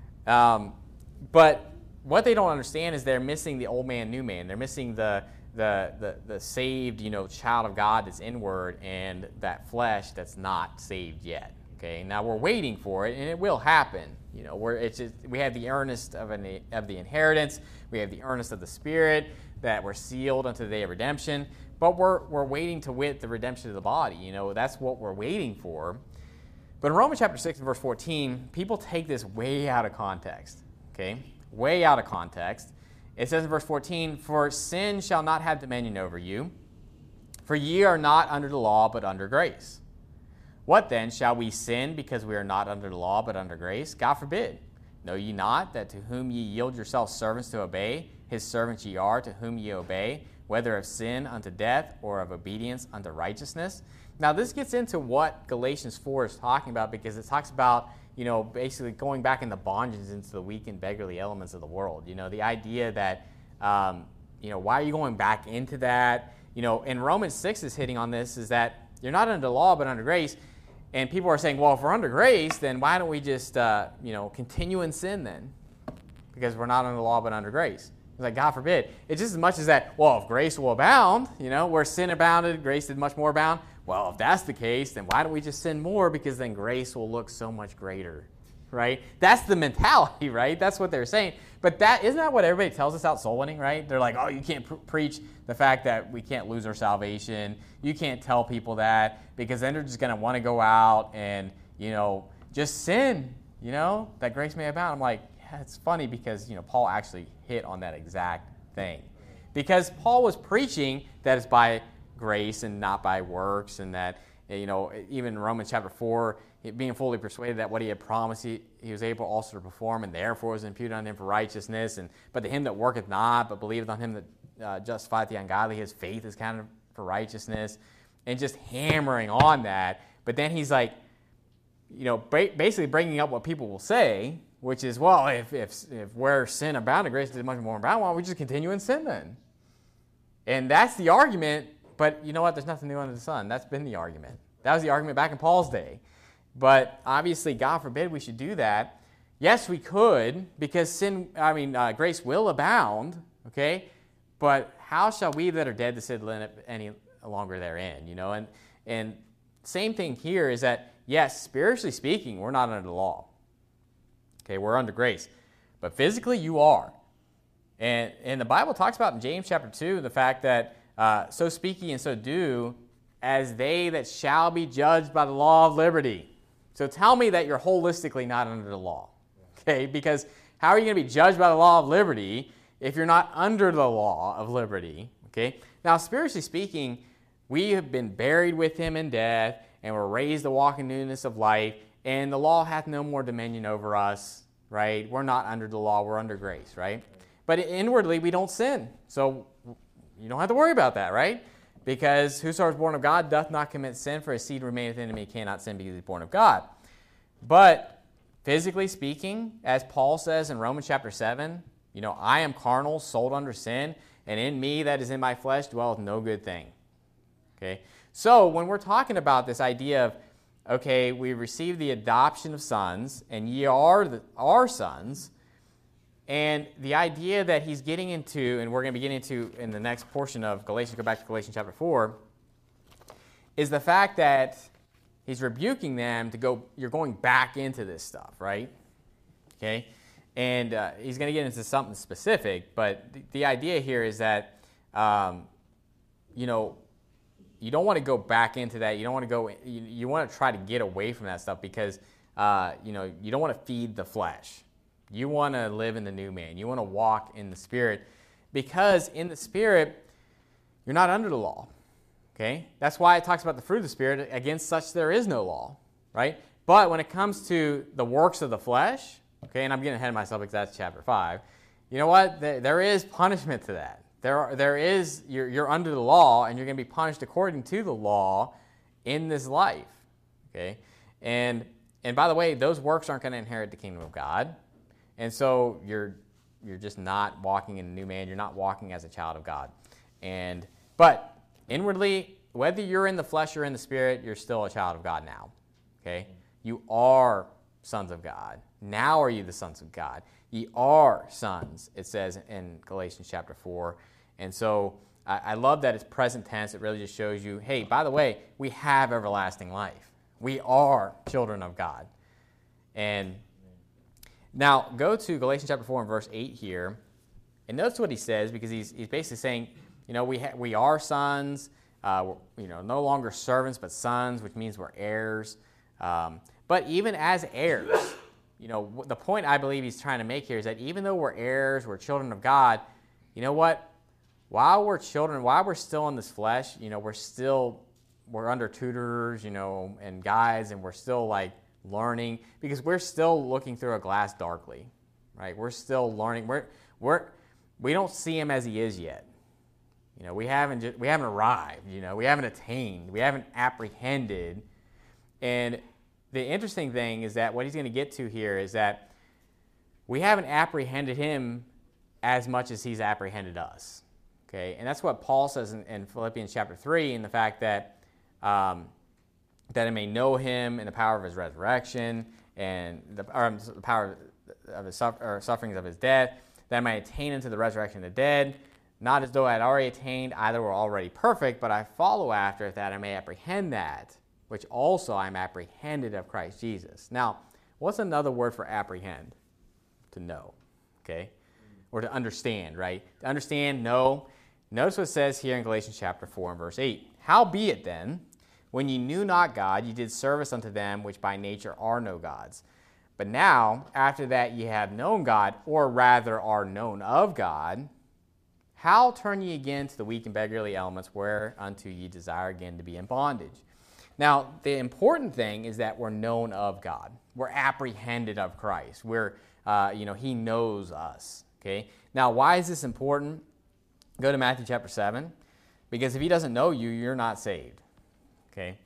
[SPEAKER 2] But what they don't understand is they're missing the old man, new man. They're missing the saved, child of God that's inward and that flesh that's not saved yet. Okay, now we're waiting for it, and it will happen. We have the earnest of the inheritance. We have the earnest of the Spirit that we're sealed unto the day of redemption. But we're waiting to wit the redemption of the body. That's what we're waiting for. But in Romans chapter 6 and verse 14, people take this way out of context. Okay. Way out of context. It says in verse 14, "For sin shall not have dominion over you, for ye are not under the law, but under grace. What then? Shall we sin because we are not under the law, but under grace? God forbid. Know ye not that to whom ye yield yourselves servants to obey, his servants ye are, to whom ye obey, whether of sin unto death or of obedience unto righteousness?" Now this gets into what Galatians 4 is talking about, because it talks about basically going back in the bondages into the weak and beggarly elements of the world. The idea that, why are you going back into that? And Romans 6 is hitting on this, is that you're not under law, but under grace. And people are saying, well, if we're under grace, then why don't we just, continue in sin then? Because we're not under law, but under grace. It's like, God forbid. It's just as much as that, well, if grace will abound, where sin abounded, grace did much more abound. Well, if that's the case, then why don't we just sin more? Because then grace will look so much greater, right? That's the mentality, right? That's what they're saying. But isn't that what everybody tells us out soul winning, right? They're like, oh, you can't preach the fact that we can't lose our salvation. You can't tell people that, because then they're just going to want to go out and, just sin, that grace may abound. I'm like, yeah, it's funny because, Paul actually hit on that exact thing. Because Paul was preaching that it's by grace and not by works, and that even in Romans chapter 4, being fully persuaded that what he had promised he was able also to perform, and therefore was imputed on him for righteousness. But to him that worketh not, but believeth on him that justifieth the ungodly, his faith is counted for righteousness, and just hammering on that. But then he's like, basically bringing up what people will say, which is, well, if where sin abounded, grace did much more abound, why don't we just continue in sin then? And that's the argument, but you know what? There's nothing new under the sun. That's been the argument. That was the argument back in Paul's day. But obviously, God forbid we should do that. Yes, we could, because grace will abound, okay? But how shall we that are dead to sin live any longer therein, And same thing here is that, yes, spiritually speaking, we're not under the law. Okay, we're under grace. But physically, you are. And the Bible talks about in James chapter 2 the fact that so speak ye and so do as they that shall be judged by the law of liberty. So tell me that you're holistically not under the law. Okay, because how are you going to be judged by the law of liberty if you're not under the law of liberty? Okay, now spiritually speaking, we have been buried with him in death, and we're raised to walk in newness of life, and the law hath no more dominion over us, right? We're not under the law, we're under grace, right? But inwardly, we don't sin. So you don't have to worry about that, right? Because whosoever is born of God doth not commit sin, for his seed remaineth in him, he cannot sin because he is born of God. But physically speaking, as Paul says in Romans chapter 7, I am carnal, sold under sin, and in me that is in my flesh dwelleth no good thing. Okay? So when we're talking about this idea of, okay, we received the adoption of sons, and ye are our sons, and the idea that he's getting into, and we're going to be getting into in the next portion of Galatians, go back to Galatians chapter 4, is the fact that he's rebuking them to go, you're going back into this stuff, right? Okay? And he's going to get into something specific, but the idea here is that, you don't want to go back into that. You don't want to go, you want to try to get away from that stuff because, you don't want to feed the flesh. You want to live in the new man. You want to walk in the Spirit because in the Spirit, you're not under the law, okay? That's why it talks about the fruit of the Spirit. Against such there is no law, right? But when it comes to the works of the flesh, okay, and I'm getting ahead of myself because that's chapter 5, you know what? There is punishment to that. There is, you're under the law and you're going to be punished according to the law in this life, okay? And by the way, those works aren't going to inherit the kingdom of God. And so you're just not walking in a new man. You're not walking as a child of God. But inwardly, whether you're in the flesh or in the Spirit, you're still a child of God now. Okay? You are sons of God. Now are you the sons of God. Ye are sons, it says in Galatians chapter 4. And so I love that it's present tense. It really just shows you, hey, by the way, we have everlasting life. We are children of God. And now, go to Galatians chapter 4 and verse 8 here, and notice what he says, because he's basically saying, we are sons, no longer servants, but sons, which means we're heirs. But even as heirs, the point I believe he's trying to make here is that even though we're heirs, we're children of God, you know what? While we're children, while we're still in this flesh, we're under tutors, and guides, and we're still learning, because we're still looking through a glass darkly, right? We're still learning. We don't see him as he is yet. We haven't arrived. We haven't attained. We haven't apprehended. And the interesting thing is that what he's going to get to here is that we haven't apprehended him as much as he's apprehended us. Okay, and that's what Paul says in Philippians chapter 3, in the fact that that I may know him in the power of his resurrection and the power of his sufferings of his death, that I may attain unto the resurrection of the dead, not as though I had already attained, either were already perfect, but I follow after that I may apprehend that, which also I am apprehended of Christ Jesus. Now, what's another word for apprehend? To know, okay? Or to understand, right? To understand, know. Notice what it says here in Galatians chapter 4 and verse 8. Howbeit then, when ye knew not God, ye did service unto them which by nature are no gods. But now, after that ye have known God, or rather are known of God, how turn ye again to the weak and beggarly elements whereunto ye desire again to be in bondage? Now, the important thing is that we're known of God. We're apprehended of Christ. He knows us. Okay. Now, why is this important? Go to Matthew chapter 7. Because if he doesn't know you, you're not saved. Okay.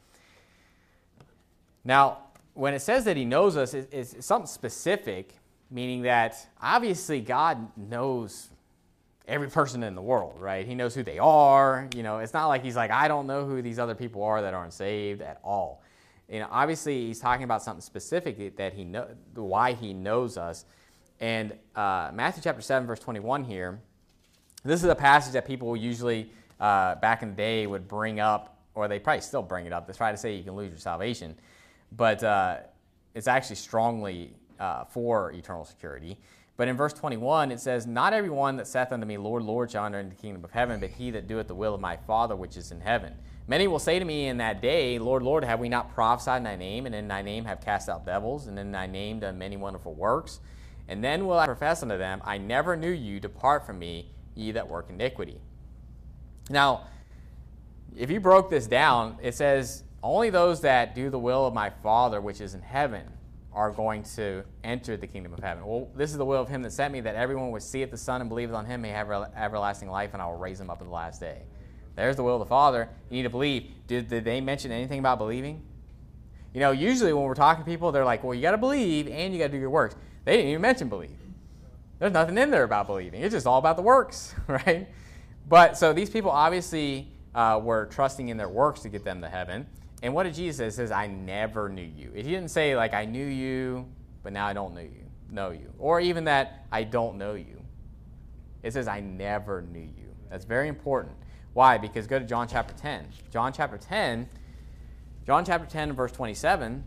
[SPEAKER 2] Now, when it says that he knows us, it's something specific, meaning that obviously God knows every person in the world, right? He knows who they are. It's not like he's like, I don't know who these other people are that aren't saved at all. Obviously he's talking about something specific that why he knows us. And Matthew chapter 7, verse 21 here, this is a passage that people usually back in the day would bring up, or they probably still bring it up to try to say you can lose your salvation. But it's actually strongly for eternal security. But in verse 21, it says, Not everyone that saith unto me, Lord, Lord, shall enter into the kingdom of heaven, but he that doeth the will of my Father which is in heaven. Many will say to me in that day, Lord, Lord, have we not prophesied in thy name, and in thy name have cast out devils, and in thy name done many wonderful works? And then will I profess unto them, I never knew you, depart from me, ye that work iniquity. Now, if you broke this down, it says, only those that do the will of my Father which is in heaven are going to enter the kingdom of heaven. Well, this is the will of him that sent me, that everyone which seeth the Son and believeth on him may have everlasting life, and I will raise him up in the last day. There's the will of the Father. You need to believe. Did they mention anything about believing? Usually when we're talking to people, they're like, well, you got to believe and you got to do your works. They didn't even mention believe. There's nothing in there about believing. It's just all about the works, right? But so these people obviously were trusting in their works to get them to heaven. And what did Jesus say? It says, I never knew you. He didn't say, like, I knew you, but now I don't know you. Or even that I don't know you. It says, I never knew you. That's very important. Why? Because go to John chapter 10. John chapter 10, verse 27.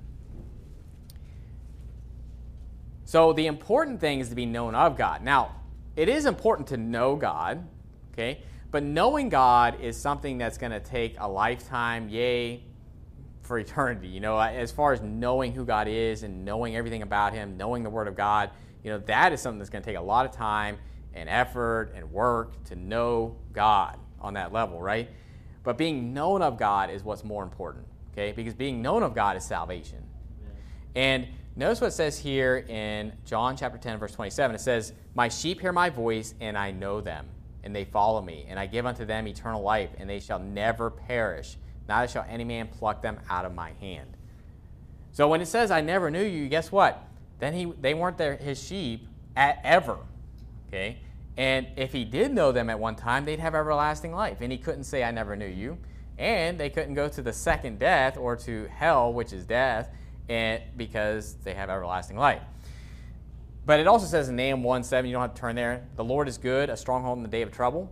[SPEAKER 2] So the important thing is to be known of God. Now, it is important to know God, okay? But knowing God is something that's going to take a lifetime, for eternity. As far as knowing who God is and knowing everything about him, knowing the Word of God, that is something that's going to take a lot of time and effort and work to know God on that level, right? But being known of God is what's more important, okay? Because being known of God is salvation. And notice what it says here in John chapter 10, verse 27. It says, My sheep hear my voice, and I know them, and they follow me, and I give unto them eternal life, and they shall never perish, neither shall any man pluck them out of my hand. So when it says, I never knew you, guess what? Then they weren't his sheep ever, okay? And if he did know them at one time, they'd have everlasting life. And he couldn't say, I never knew you. And they couldn't go to the second death or to hell, which is death, because they have everlasting life. But it also says in Nahum 1:7, you don't have to turn there, the Lord is good, a stronghold in the day of trouble,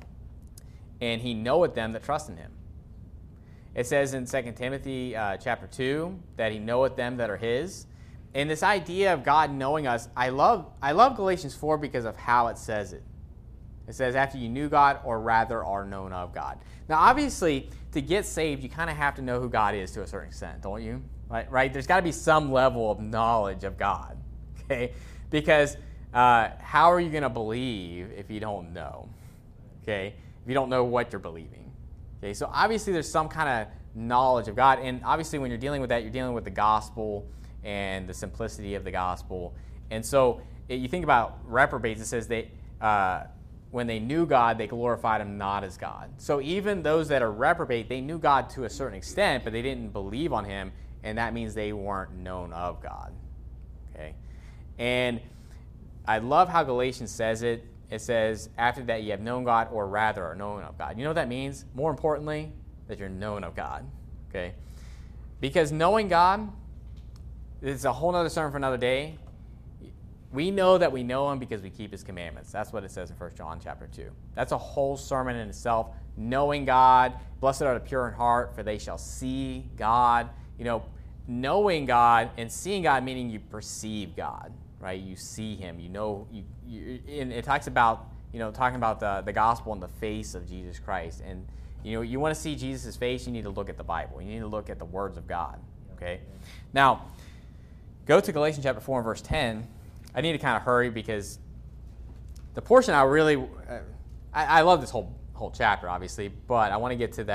[SPEAKER 2] and he knoweth them that trust in him. It says in 2 Timothy chapter 2 that he knoweth them that are his. And this idea of God knowing us, I love Galatians 4 because of how it says it. It says, after you knew God, or rather are known of God. Now, obviously, to get saved, you kind of have to know who God is to a certain extent, don't you? Right? There's got to be some level of knowledge of God, okay? Because how are you going to believe if you don't know, okay? If you don't know what you're believing, okay? So obviously, there's some kind of knowledge of God. And obviously, when you're dealing with that, you're dealing with the gospel and the simplicity of the gospel. And so you think about reprobates, it says when they knew God, they glorified him not as God. So even those that are reprobate, they knew God to a certain extent, but they didn't believe on him, and that means they weren't known of God. Okay? And I love how Galatians says it. It says, after that you have known God, or rather are known of God. You know what that means? More importantly, that you're known of God. Okay? Because knowing God, it's a whole other sermon for another day. We know that we know him because we keep his commandments. That's what it says in 1 John chapter 2. That's a whole sermon in itself. Knowing God, blessed are the pure in heart, for they shall see God. Knowing God and seeing God, meaning you perceive God, right? You see him. And it talks about, talking about the gospel in the face of Jesus Christ. And, you want to see Jesus' face, you need to look at the Bible. You need to look at the words of God, okay? Now, go to Galatians chapter 4 and verse 10. I need to kind of hurry because the portion I love this whole chapter, obviously, but I want to get to that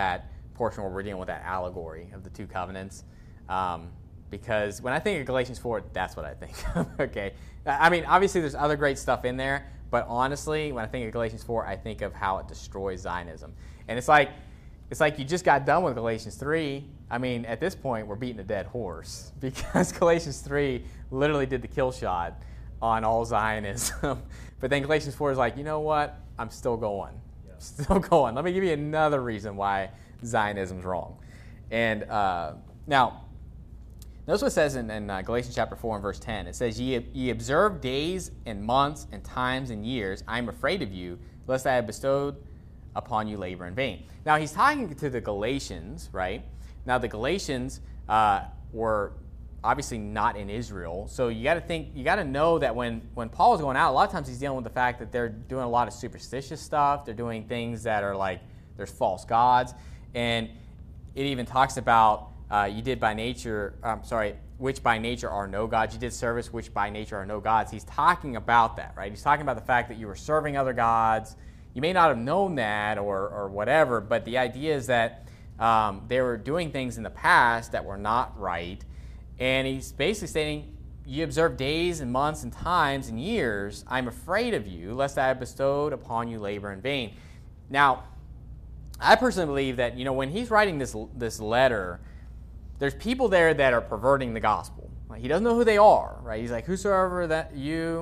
[SPEAKER 2] portion where we're dealing with that allegory of the two covenants. Because when I think of Galatians 4, that's what I think of, okay? I mean, obviously there's other great stuff in there, but honestly, when I think of Galatians 4, I think of how it destroys Zionism. And it's like you just got done with Galatians 3. I mean, at this point, we're beating a dead horse because Galatians 3 literally did the kill shot on all Zionism. But then Galatians 4 is like, you know what? I'm still going. Yeah. Still going. Let me give you another reason why Zionism's wrong. And now, notice what it says in Galatians chapter 4 and verse 10. It says, Ye observe days and months and times and years. I am afraid of you, lest I have bestowed upon you labor in vain. Now, he's talking to the Galatians, right? Now, the Galatians were obviously not in Israel. So you got to know that when Paul is going out, a lot of times he's dealing with the fact that they're doing a lot of superstitious stuff. They're doing things that are like, there's false gods. And it even talks about, which by nature are no gods. You did service, which by nature are no gods. He's talking about that, right? He's talking about the fact that you were serving other gods. You may not have known that or whatever, but the idea is that they were doing things in the past that were not right. And he's basically stating, you observe days and months and times and years. I'm afraid of you, lest I have bestowed upon you labor in vain. Now, I personally believe that, when he's writing this letter, there's people there that are perverting the gospel. Like, he doesn't know who they are, right? He's like, whosoever that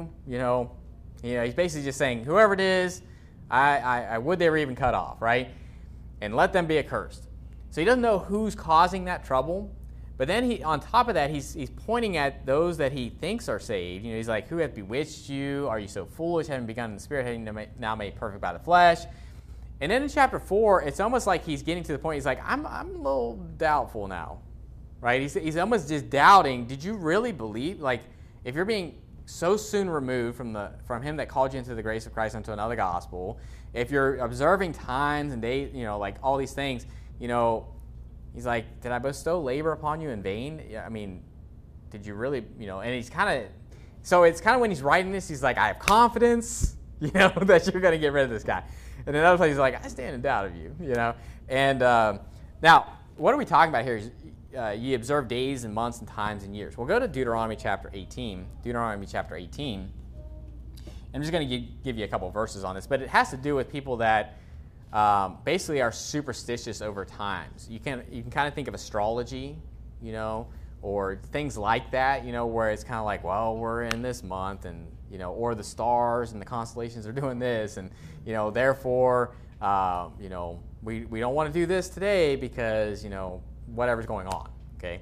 [SPEAKER 2] he's basically just saying, whoever it is, I would they were even cut off, right? And let them be accursed. So he doesn't know who's causing that trouble. But then on top of that, he's pointing at those that he thinks are saved. He's like, who hath bewitched you? Are you so foolish, having begun in the spirit, having now made perfect by the flesh? And then in chapter 4, it's almost like he's getting to the point, he's like, I'm a little doubtful now, right? He's almost just doubting, did you really believe? Like, if you're being so soon removed from him that called you into the grace of Christ unto another gospel, if you're observing times and days, like all these things, he's like, did I bestow labor upon you in vain? I mean, did you really, and he's kind of, so it's kind of when he's writing this, he's like, I have confidence, that you're going to get rid of this guy. And another place, he's like, I stand in doubt of you, And now, what are we talking about here? Is, ye observe days and months and times and years. We'll go to Deuteronomy chapter 18. Deuteronomy chapter 18. I'm just going to give you a couple of verses on this, but it has to do with people that basically are superstitious over times. You can kind of think of astrology, or things like that, where it's kind of like, well, we're in this month, and or the stars and the constellations are doing this, and therefore, we don't want to do this today because whatever's going on. Okay,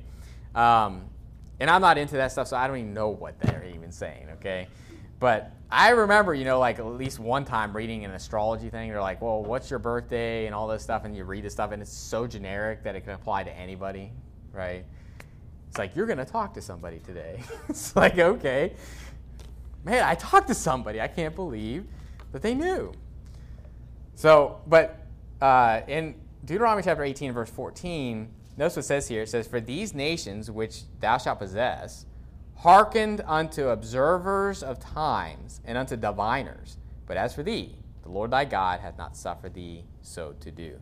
[SPEAKER 2] and I'm not into that stuff, so I don't even know what they're even saying. Okay. But I remember, like at least one time reading an astrology thing. They're like, well, what's your birthday and all this stuff, and you read this stuff, and it's so generic that it can apply to anybody, right? It's like, you're going to talk to somebody today. It's like, okay. Man, I talked to somebody. I can't believe that they knew. So, but in Deuteronomy chapter 18, verse 14, notice what it says here. It says, for these nations which thou shalt possess hearkened unto observers of times and unto diviners. But as for thee, the Lord thy God hath not suffered thee so to do.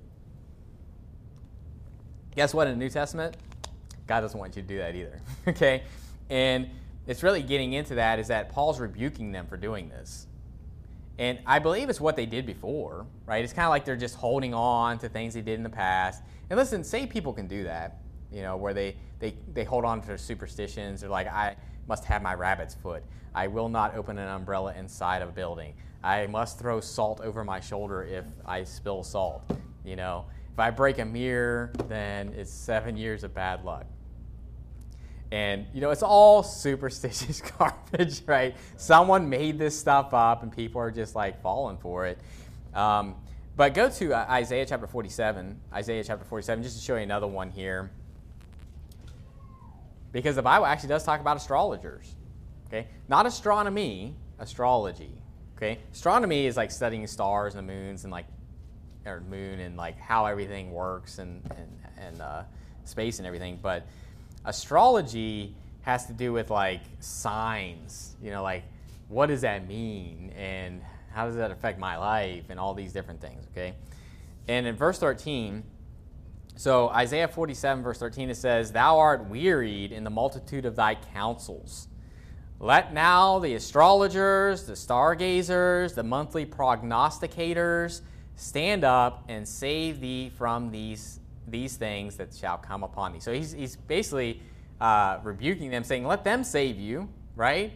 [SPEAKER 2] Guess what? In the New Testament, God doesn't want you to do that either. Okay? And it's really getting into that is that Paul's rebuking them for doing this. And I believe it's what they did before, right? It's kind of like they're just holding on to things they did in the past. And listen, saved people can do that, where they hold on to their superstitions. They're like, I must have my rabbit's foot. I will not open an umbrella inside of a building. I must throw salt over my shoulder if I spill salt. If I break a mirror, then it's 7 years of bad luck. And, it's all superstitious garbage, right? Someone made this stuff up, and people are just, like, falling for it. But go to Isaiah chapter 47. Isaiah chapter 47, just to show you another one here. Because the Bible actually does talk about astrologers, okay? Not astronomy, astrology, okay? Astronomy is like studying stars and the moons and moon and how everything works and space and everything. But astrology has to do with signs, what does that mean and how does that affect my life and all these different things, okay? And in verse 13, So Isaiah 47, verse 13, it says, "Thou art wearied in the multitude of thy counsels. Let now the astrologers, the stargazers, the monthly prognosticators stand up and save thee from these things that shall come upon thee." So he's basically rebuking them, saying, let them save you, right?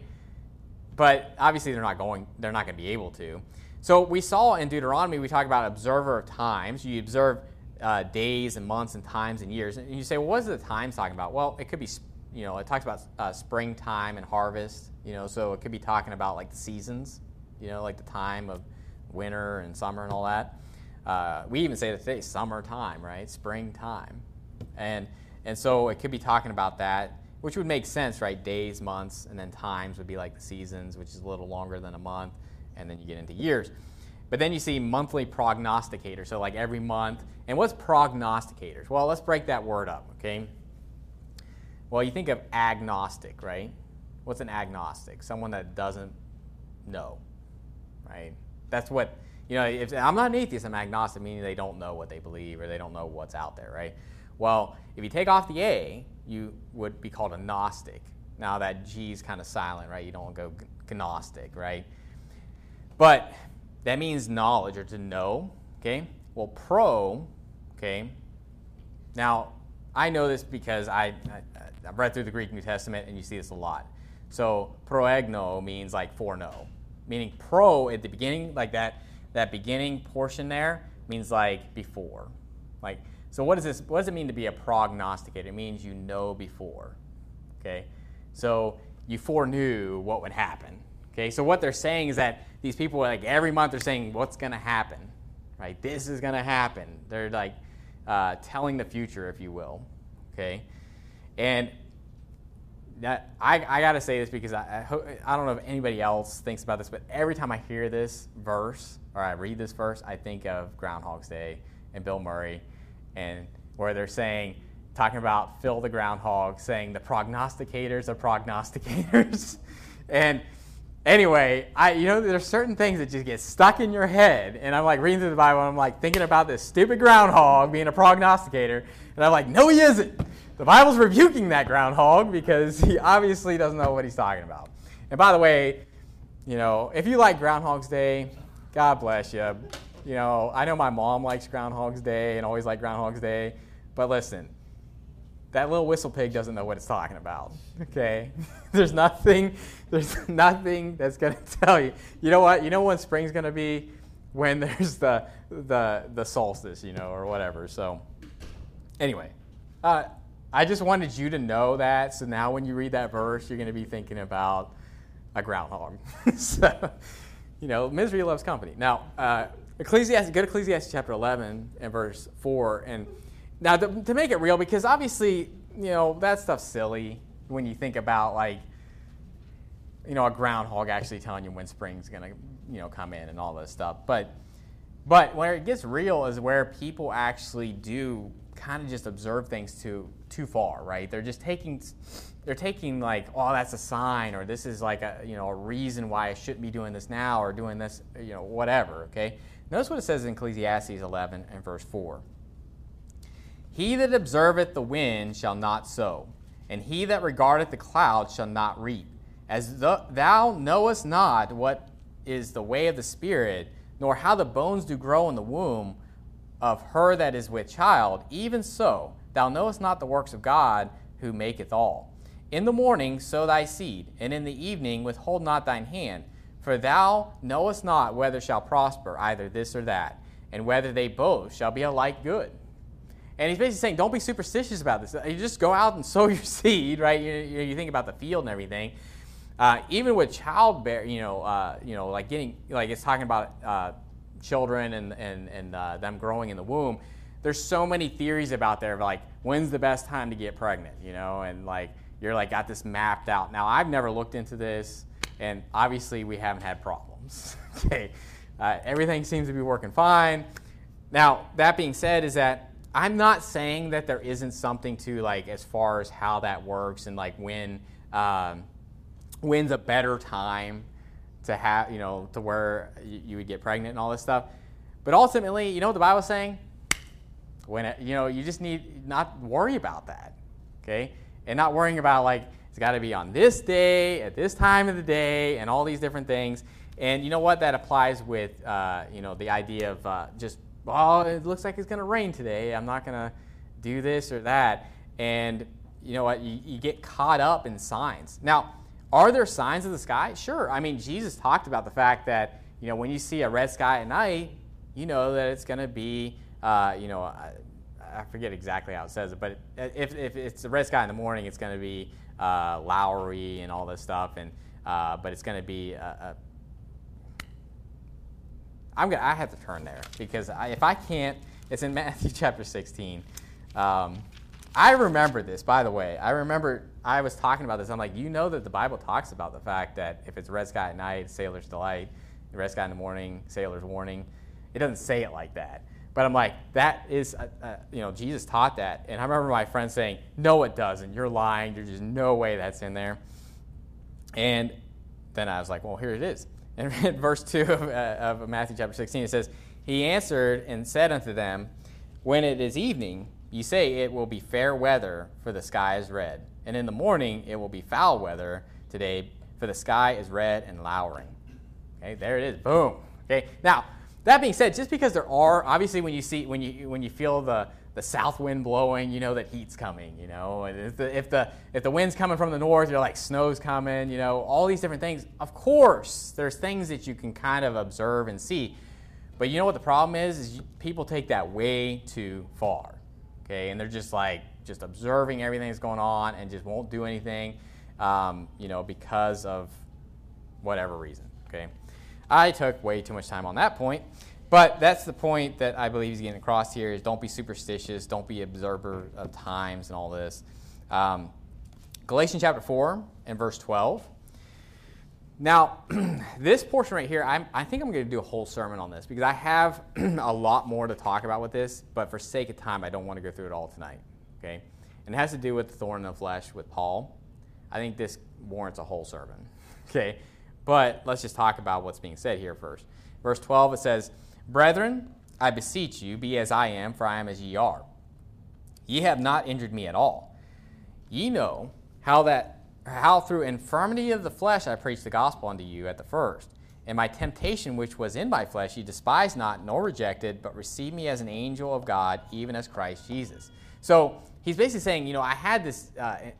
[SPEAKER 2] But obviously they're not going to be able to. So we saw in Deuteronomy, we talk about observer of times. You observe days and months and times and years. And you say, well, what is the times talking about? Well, it could be, it talks about springtime and harvest, so it could be talking about like the seasons, like the time of winter and summer and all that. We even say that today, summertime, right? Springtime. And so it could be talking about that, which would make sense, right? Days, months, and then times would be like the seasons, which is a little longer than a month, and then you get into years. But then you see monthly prognosticators, so like every month. And what's prognosticators? Well, let's break that word up, okay? Well, you think of agnostic, right? What's an agnostic? Someone that doesn't know, right? That's what, if I'm not an atheist, I'm agnostic, meaning they don't know what they believe or they don't know what's out there, right? Well, if you take off the A, you would be called a Gnostic. Now that G is kind of silent, right? You don't go Gnostic, right? But that means knowledge or to know, okay? Well, pro, okay? Now, I know this because I've read through the Greek New Testament and you see this a lot. So proegno means like foreknow, meaning pro at the beginning, like that beginning portion there means like before. Like, so what does it mean to be a prognosticator? It means you know before, okay? So you foreknew what would happen, okay? So what they're saying is that these people, like every month they're saying what's going to happen, right? This is going to happen. They're like telling the future, if you will, okay? And that, I got to say this because I don't know if anybody else thinks about this, but every time I hear this verse or I read this verse, I think of Groundhog's Day and Bill Murray, and where they're talking about Phil the Groundhog, saying the prognosticators are prognosticators. And anyway, there's certain things that just get stuck in your head, and I'm like reading through the Bible, and I'm like thinking about this stupid groundhog being a prognosticator, and I'm like, no, he isn't. The Bible's rebuking that groundhog because he obviously doesn't know what he's talking about. And by the way, if you like Groundhog's Day, God bless you. I know my mom likes Groundhog's Day and always liked Groundhog's Day, but listen, that little whistle pig doesn't know what it's talking about, okay? There's nothing that's going to tell you. You know what? You know when spring's going to be? When there's the solstice, or whatever. So anyway, I just wanted you to know that, so now when you read that verse, you're going to be thinking about a groundhog. So, misery loves company. Now, Ecclesiastes, go to Ecclesiastes chapter 11 and verse 4. And now to make it real, because obviously, that stuff's silly when you think about like, a groundhog actually telling you when spring's going to, come in and all this stuff. But where it gets real is where people actually do kind of just observe things too far, right? They're taking like, oh, that's a sign, or this is like a reason why I shouldn't be doing this now or doing this, whatever, okay? Notice what it says in Ecclesiastes 11 and verse 4. He that observeth the wind shall not sow, and he that regardeth the clouds shall not reap. As thou knowest not what is the way of the Spirit, nor how the bones do grow in the womb of her that is with child, even so thou knowest not the works of God who maketh all. In the morning sow thy seed, and in the evening withhold not thine hand, for thou knowest not whether shall prosper either this or that, and whether they both shall be alike good. And he's basically saying, don't be superstitious about this. You just go out and sow your seed, right? You think about the field and everything. Even with childbearing, like getting, like it's talking about children and them growing in the womb. There's so many theories about there of like, when's the best time to get pregnant, and like you're like got this mapped out. Now I've never looked into this, and obviously we haven't had problems. Okay, everything seems to be working fine. Now that being said, is that I'm not saying that there isn't something to like as far as how that works and like when's a better time to have, to where you would get pregnant and all this stuff. But ultimately, what the Bible's saying? when you just need not worry about that, okay? And not worrying about like it's got to be on this day at this time of the day and all these different things. And you know what? That applies with the idea of it looks like it's going to rain today. I'm not going to do this or that. And you know what? You get caught up in signs. Now, are there signs of the sky? Sure. I mean, Jesus talked about the fact that when you see a red sky at night, you know that it's going to be I forget exactly how it says it, but if it's a red sky in the morning, it's going to be lowery and all this stuff, and but it's going to be I have to turn there because if I can't, it's in Matthew chapter 16. I remember this, by the way. I remember I was talking about this. I'm like, that the Bible talks about the fact that if it's red sky at night, sailor's delight, the red sky in the morning, sailor's warning. It doesn't say it like that. But I'm like, that is, Jesus taught that. And I remember my friend saying, no, it doesn't. You're lying. There's just no way that's in there. And then I was like, well, here it is. And in verse 2 of Matthew chapter 16, it says, he answered and said unto them, when it is evening, ye say it will be fair weather, for the sky is red. And in the morning it will be foul weather today, for the sky is red and lowering. Okay, there it is. Boom. Okay, now, that being said, just because there are, obviously when you feel the south wind blowing, you know that heat's coming, And if the wind's coming from the north, you're like, snow's coming, all these different things. Of course, there's things that you can kind of observe and see. But you know what the problem is people take that way too far, okay? And they're just observing everything that's going on and just won't do anything, because of whatever reason, okay? I took way too much time on that point, but that's the point that I believe he's getting across here is don't be superstitious, don't be observer of times and all this. Galatians chapter 4 and verse 12. Now, this portion right here, I think I'm going to do a whole sermon on this because I have a lot more to talk about with this, but for sake of time, I don't want to go through it all tonight, okay? And it has to do with the thorn in the flesh with Paul. I think this warrants a whole sermon, okay? But let's just talk about what's being said here first. Verse 12, it says, brethren, I beseech you, be as I am, for I am as ye are. Ye have not injured me at all. Ye know how through infirmity of the flesh I preached the gospel unto you at the first. And my temptation which was in my flesh ye despised not, nor rejected, but received me as an angel of God, even as Christ Jesus. So he's basically saying, I had this,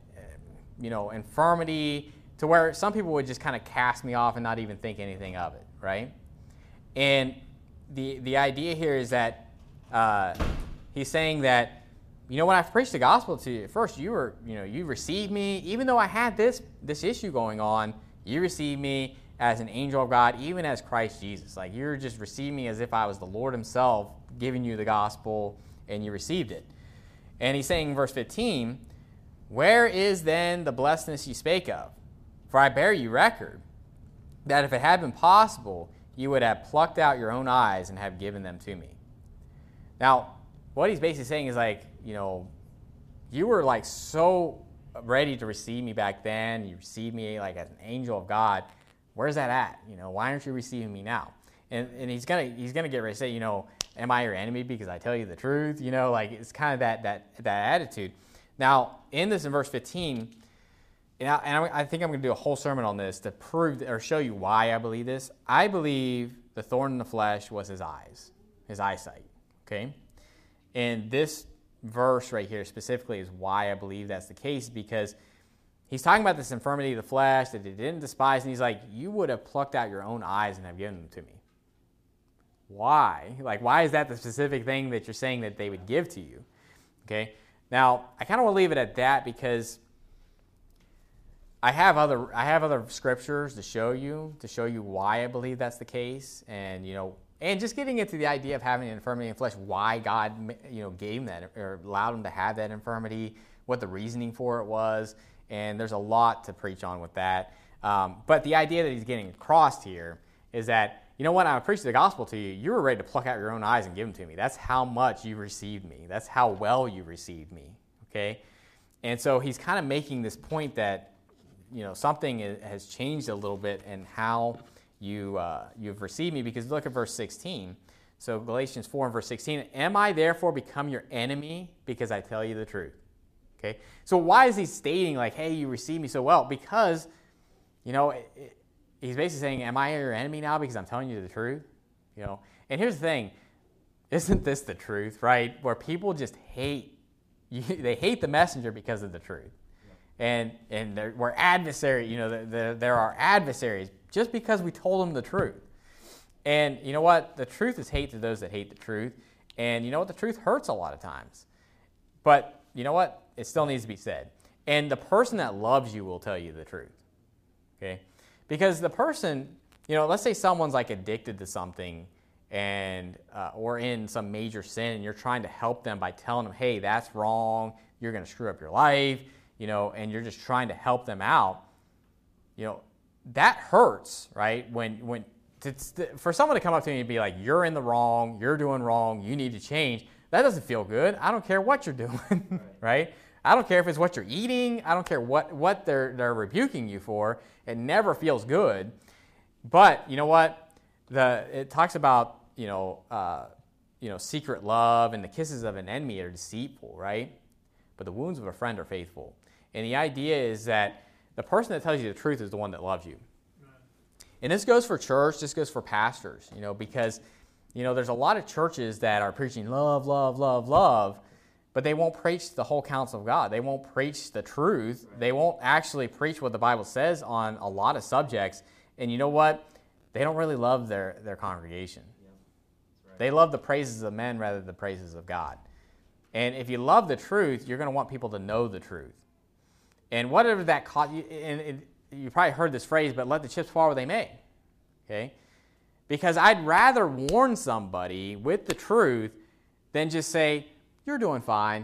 [SPEAKER 2] infirmity to where some people would just kind of cast me off and not even think anything of it, right? And the idea here is that he's saying that, when I preached the gospel to you, at first you received me, even though I had this issue going on, you received me as an angel of God, even as Christ Jesus. Like you're just receiving me as if I was the Lord himself giving you the gospel and you received it. And he's saying in verse 15, where is then the blessedness you spake of? For I bear you record that if it had been possible, you would have plucked out your own eyes and have given them to me. Now, what he's basically saying is you were so ready to receive me back then. You received me as an angel of God. Where's that at? Why aren't you receiving me now? And he's gonna get ready to say, am I your enemy because I tell you the truth? It's kind of that attitude. Now, in verse 15, and I think I'm going to do a whole sermon on this to prove or show you why I believe this. I believe the thorn in the flesh was his eyes, his eyesight, okay? And this verse right here specifically is why I believe that's the case, because he's talking about this infirmity of the flesh that they didn't despise, and he's like, you would have plucked out your own eyes and have given them to me. Why? Why is that the specific thing that you're saying that they would give to you? Okay? Now, I kind of want to leave it at that because I have other scriptures to show you why I believe that's the case, and and just getting into the idea of having an infirmity in flesh, why God gave him that or allowed him to have that infirmity, what the reasoning for it was, and there's a lot to preach on with that. But the idea that he's getting across here is that when I preached the gospel to you, you were ready to pluck out your own eyes and give them to me. That's how much you received me. That's how well you received me. Okay, and so he's kind of making this point that something has changed a little bit in how you've received me, because look at verse 16. So Galatians 4 and verse 16, am I therefore become your enemy because I tell you the truth? Okay. So why is he stating like, hey, you receive me so well? Because, he's basically saying, am I your enemy now because I'm telling you the truth? And here's the thing. Isn't this the truth, right? Where people just hate you, they hate the messenger because of the truth. And we're adversary, there are adversaries just because we told them the truth. And you know what? The truth is hate to those that hate the truth. And you know what? The truth hurts a lot of times. But you know what? It still needs to be said. And the person that loves you will tell you the truth. Okay? Because the person, let's say someone's like addicted to something and or in some major sin, and you're trying to help them by telling them, hey, that's wrong, you're going to screw up your life, and you're just trying to help them out, that hurts, right? For someone to come up to me and be like, you're in the wrong, you're doing wrong, you need to change, that doesn't feel good. I don't care what you're doing, right? I don't care if it's what you're eating. I don't care what they're rebuking you for. It never feels good. But you know what? It talks about secret love, and the kisses of an enemy are deceitful, right? But the wounds of a friend are faithful. And the idea is that the person that tells you the truth is the one that loves you. And this goes for church, this goes for pastors, because, there's a lot of churches that are preaching love, love, love, love, but they won't preach the whole counsel of God. They won't preach the truth. They won't actually preach what the Bible says on a lot of subjects. And you know what? They don't really love their congregation. Yeah. Right. They love the praises of men rather than the praises of God. And if you love the truth, you're going to want people to know the truth. And whatever that costs, and you probably heard this phrase, but let the chips fall where they may. Okay? Because I'd rather warn somebody with the truth than just say, you're doing fine.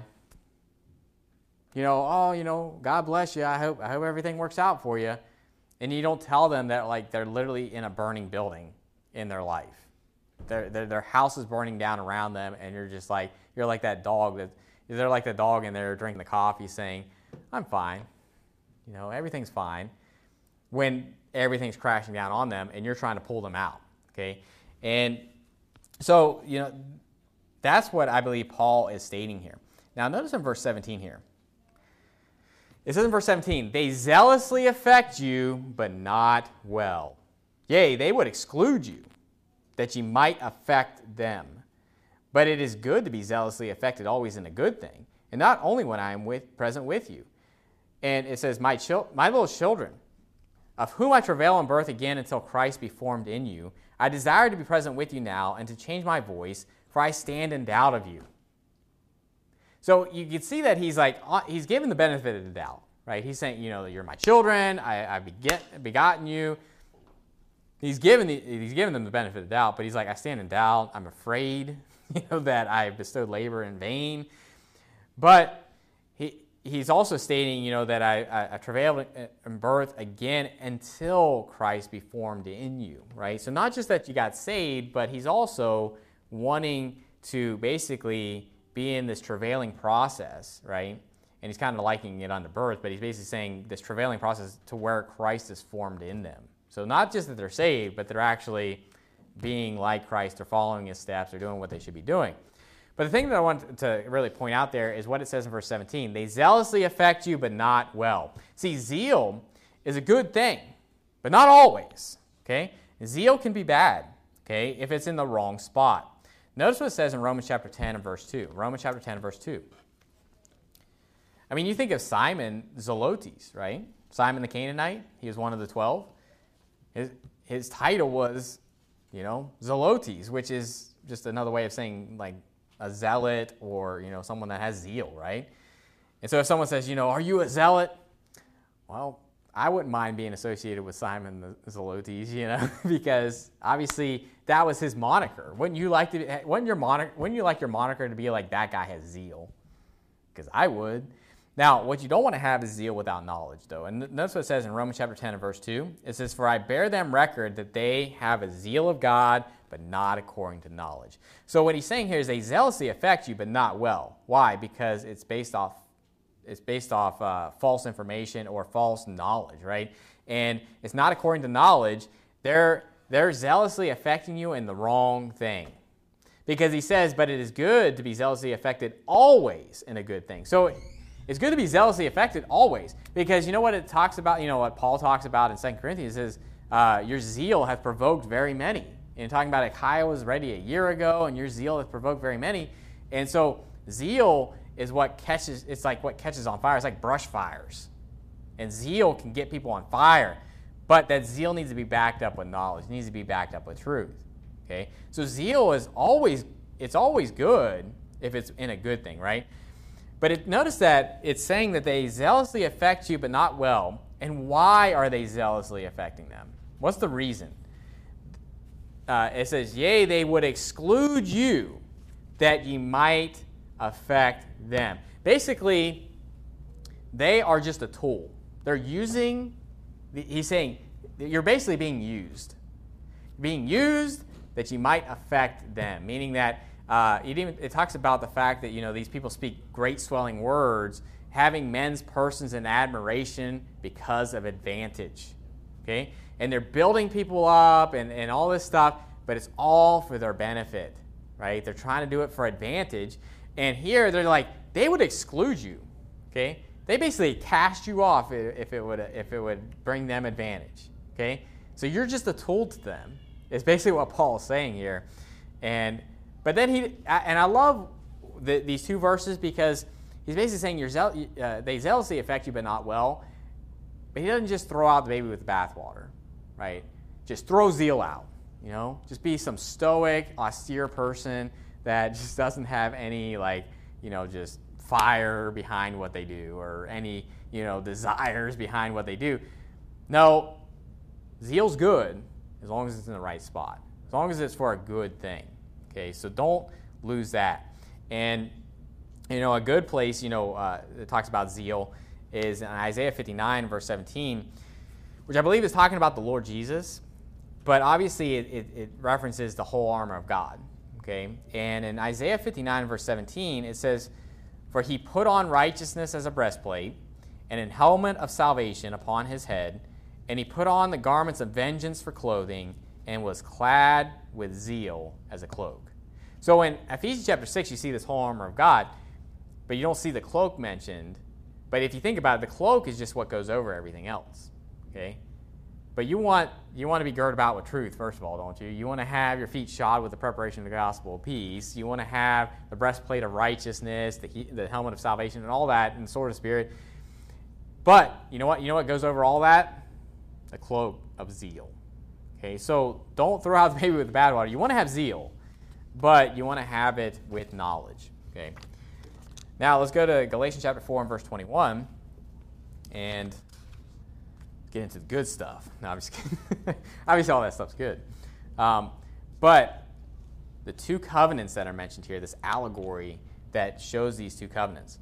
[SPEAKER 2] God bless you. I hope everything works out for you. And you don't tell them that like they're literally in a burning building in their life. Their house is burning down around them, and you're like that dog they're like the dog and they're drinking the coffee saying, I'm fine. Everything's fine. When everything's crashing down on them and you're trying to pull them out. Okay? And so, that's what I believe Paul is stating here. Now notice in verse 17 here. It says in verse 17, they zealously affect you, but not well. Yea, they would exclude you, that ye might affect them. But it is good to be zealously affected always in a good thing, and not only when I am present with you. And it says, my little children, of whom I travail in birth again until Christ be formed in you, I desire to be present with you now, and to change my voice, for I stand in doubt of you. So you can see that he's given the benefit of the doubt, right? He's saying, you're my children, I've begotten you. He's given them the benefit of the doubt, but he's like, I stand in doubt. I'm afraid, that I bestowed labor in vain. But he's also stating, that I travailed in birth again until Christ be formed in you, right? So not just that you got saved, but he's also wanting to basically be in this travailing process, right? And he's kind of likening it unto birth, but he's basically saying this travailing process to where Christ is formed in them. So not just that they're saved, but they're actually being like Christ, or following his steps, or doing what they should be doing. But the thing that I want to really point out there is what it says in verse 17. They zealously affect you, but not well. See, zeal is a good thing, but not always, okay? Zeal can be bad, okay, if it's in the wrong spot. Notice what it says in Romans chapter 10 and verse 2. Romans chapter 10 and verse 2. I mean, you think of Simon Zelotes, right? Simon the Canaanite. He was one of the 12. His title was, Zelotes, which is just another way of saying like a zealot, or, someone that has zeal, right? And so if someone says, are you a zealot? Well, I wouldn't mind being associated with Simon the Zelotes, because obviously that was his moniker. Wouldn't you like your moniker to be like, that guy has zeal? Because I would. Now, what you don't want to have is zeal without knowledge, though. And that's what it says in Romans chapter 10 and verse 2. It says, for I bear them record that they have a zeal of God, but not according to knowledge. So what he's saying here is they zealously affect you, but not well. Why? Because it's based off false information or false knowledge, right? And it's not according to knowledge. They're zealously affecting you in the wrong thing. Because he says, but it is good to be zealously affected always in a good thing. So it's good to be zealously affected always. Because you know what it talks about, you know what Paul talks about in 2 Corinthians is, your zeal hath provoked very many. And talking about Achaia was ready a year ago, and your zeal hath provoked very many. And so zeal is what catches, it's like what catches on fire. It's like brush fires. And zeal can get people on fire. But that zeal needs to be backed up with knowledge. It needs to be backed up with truth. Okay? So zeal is always good if it's in a good thing, right? But notice that it's saying that they zealously affect you, but not well. And why are they zealously affecting them? What's the reason? It says, yea, they would exclude you that ye might affect them. Basically, they are just a tool. They're using, he's saying, you're basically being used. Being used that you might affect them, meaning that it talks about the fact that, you know, these people speak great swelling words, having men's persons in admiration because of advantage, okay? And they're building people up and all this stuff, but it's all for their benefit, right? They're trying to do it for advantage. And here they're like, they would exclude you, okay? They basically cast you off if it would bring them advantage, okay? So you're just a tool to them. It's basically what Paul is saying here. But then I love these two verses because he's basically saying they zealously affect you but not well. But he doesn't just throw out the baby with the bathwater, right? Just throw zeal out, you know? Just be some stoic, austere person that just doesn't have any, like, you know, just fire behind what they do or any, you know, desires behind what they do. No, zeal's good as long as it's in the right spot, as long as it's for a good thing. Okay, so don't lose that. And, you know, a good place, you know, that talks about zeal is in Isaiah 59, verse 17, which I believe is talking about the Lord Jesus. But obviously it references the whole armor of God. Okay, and in Isaiah 59, verse 17, it says, for he put on righteousness as a breastplate and an helmet of salvation upon his head, and he put on the garments of vengeance for clothing and was clad with zeal as a cloak. So in Ephesians chapter 6, you see this whole armor of God, but you don't see the cloak mentioned. But if you think about it, the cloak is just what goes over everything else. Okay? But you want to be girded about with truth, first of all, don't you? You want to have your feet shod with the preparation of the gospel of peace. You want to have the breastplate of righteousness, the helmet of salvation, and all that, and the sword of spirit. But you know what? You know what goes over all that? The cloak of zeal. Okay, so don't throw out the baby with the bathwater. You want to have zeal, but you want to have it with knowledge. Okay. Now let's go to Galatians chapter 4 and verse 21, and get into the good stuff. No, I'm just kidding. Obviously, all that stuff's good. But the two covenants that are mentioned here, this allegory that shows these two covenants.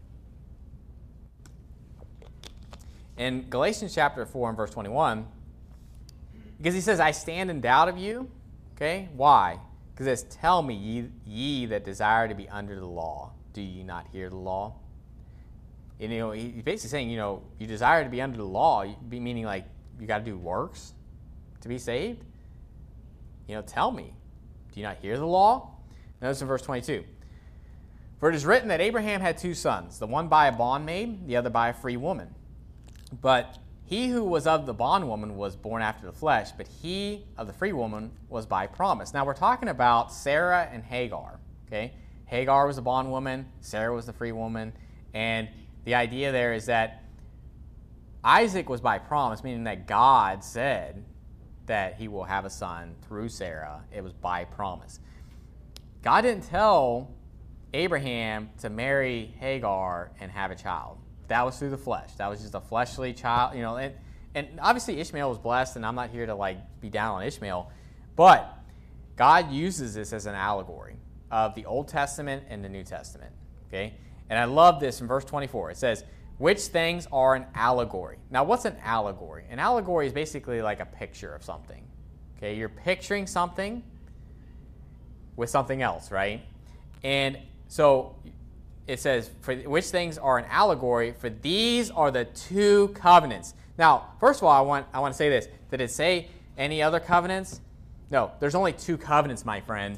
[SPEAKER 2] In Galatians chapter 4 and verse 21, because he says, I stand in doubt of you. Okay? Why? Because it says, tell me, ye that desire to be under the law, do ye not hear the law? And, you know, he's basically saying, you know, you desire to be under the law, meaning like you got to do works to be saved. You know, tell me, do you not hear the law? Notice in verse 22. For it is written that Abraham had two sons, the one by a bondmaid, the other by a free woman. But he who was of the bondwoman was born after the flesh, but he of the free woman was by promise. Now we're talking about Sarah and Hagar. Okay, Hagar was the bondwoman, Sarah was the free woman, and the idea there is that Isaac was by promise, meaning that God said that he will have a son through Sarah. It was by promise. God didn't tell Abraham to marry Hagar and have a child. That was through the flesh. That was just a fleshly child, you know. And obviously Ishmael was blessed, and I'm not here to like be down on Ishmael, but God uses this as an allegory of the Old Testament and the New Testament. Okay, and I love this in verse 24. It says, "Which things are an allegory?" Now, what's an allegory? An allegory is basically like a picture of something. Okay, you're picturing something with something else, right? And so it says, for which things are an allegory, for these are the two covenants. Now, first of all, I want to say this. Did it say any other covenants? No, there's only two covenants, my friend.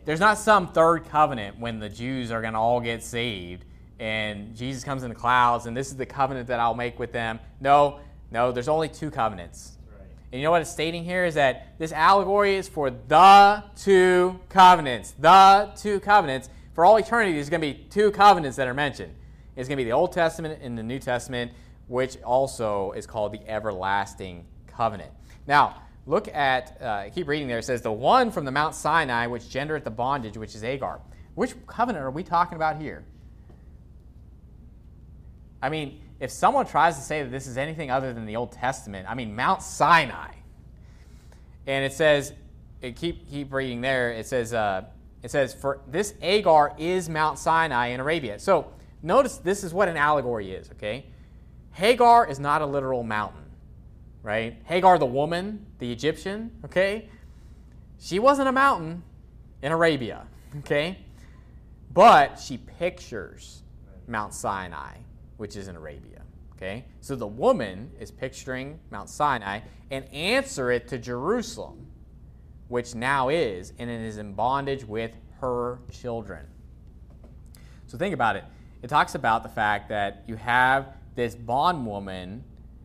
[SPEAKER 2] there's not some third covenant when the Jews are going to all get saved and Jesus comes in the clouds and this is the covenant that I'll make with them. No, there's only two covenants. Right. And you know what it's stating here is that this allegory is for the two covenants. The two covenants. For all eternity, there's going to be two covenants that are mentioned. It's going to be the Old Testament and the New Testament, which also is called the everlasting covenant. Now, look at, keep reading there. It says, the one from the Mount Sinai, which gendereth the bondage, which is Hagar. Which covenant are we talking about here? I mean, if someone tries to say that this is anything other than the Old Testament, I mean, Mount Sinai. And it says, keep reading there, it says, for this Hagar is Mount Sinai in Arabia. So, notice this is what an allegory is, okay? Hagar is not a literal mountain. Right? Hagar, the woman, the Egyptian, okay? She wasn't a mountain in Arabia, okay? But she pictures Mount Sinai, which is in Arabia, okay? So the woman is picturing Mount Sinai and answer it to Jerusalem, which now is, and it is in bondage with her children. So think about it. It talks about the fact that you have this bondwoman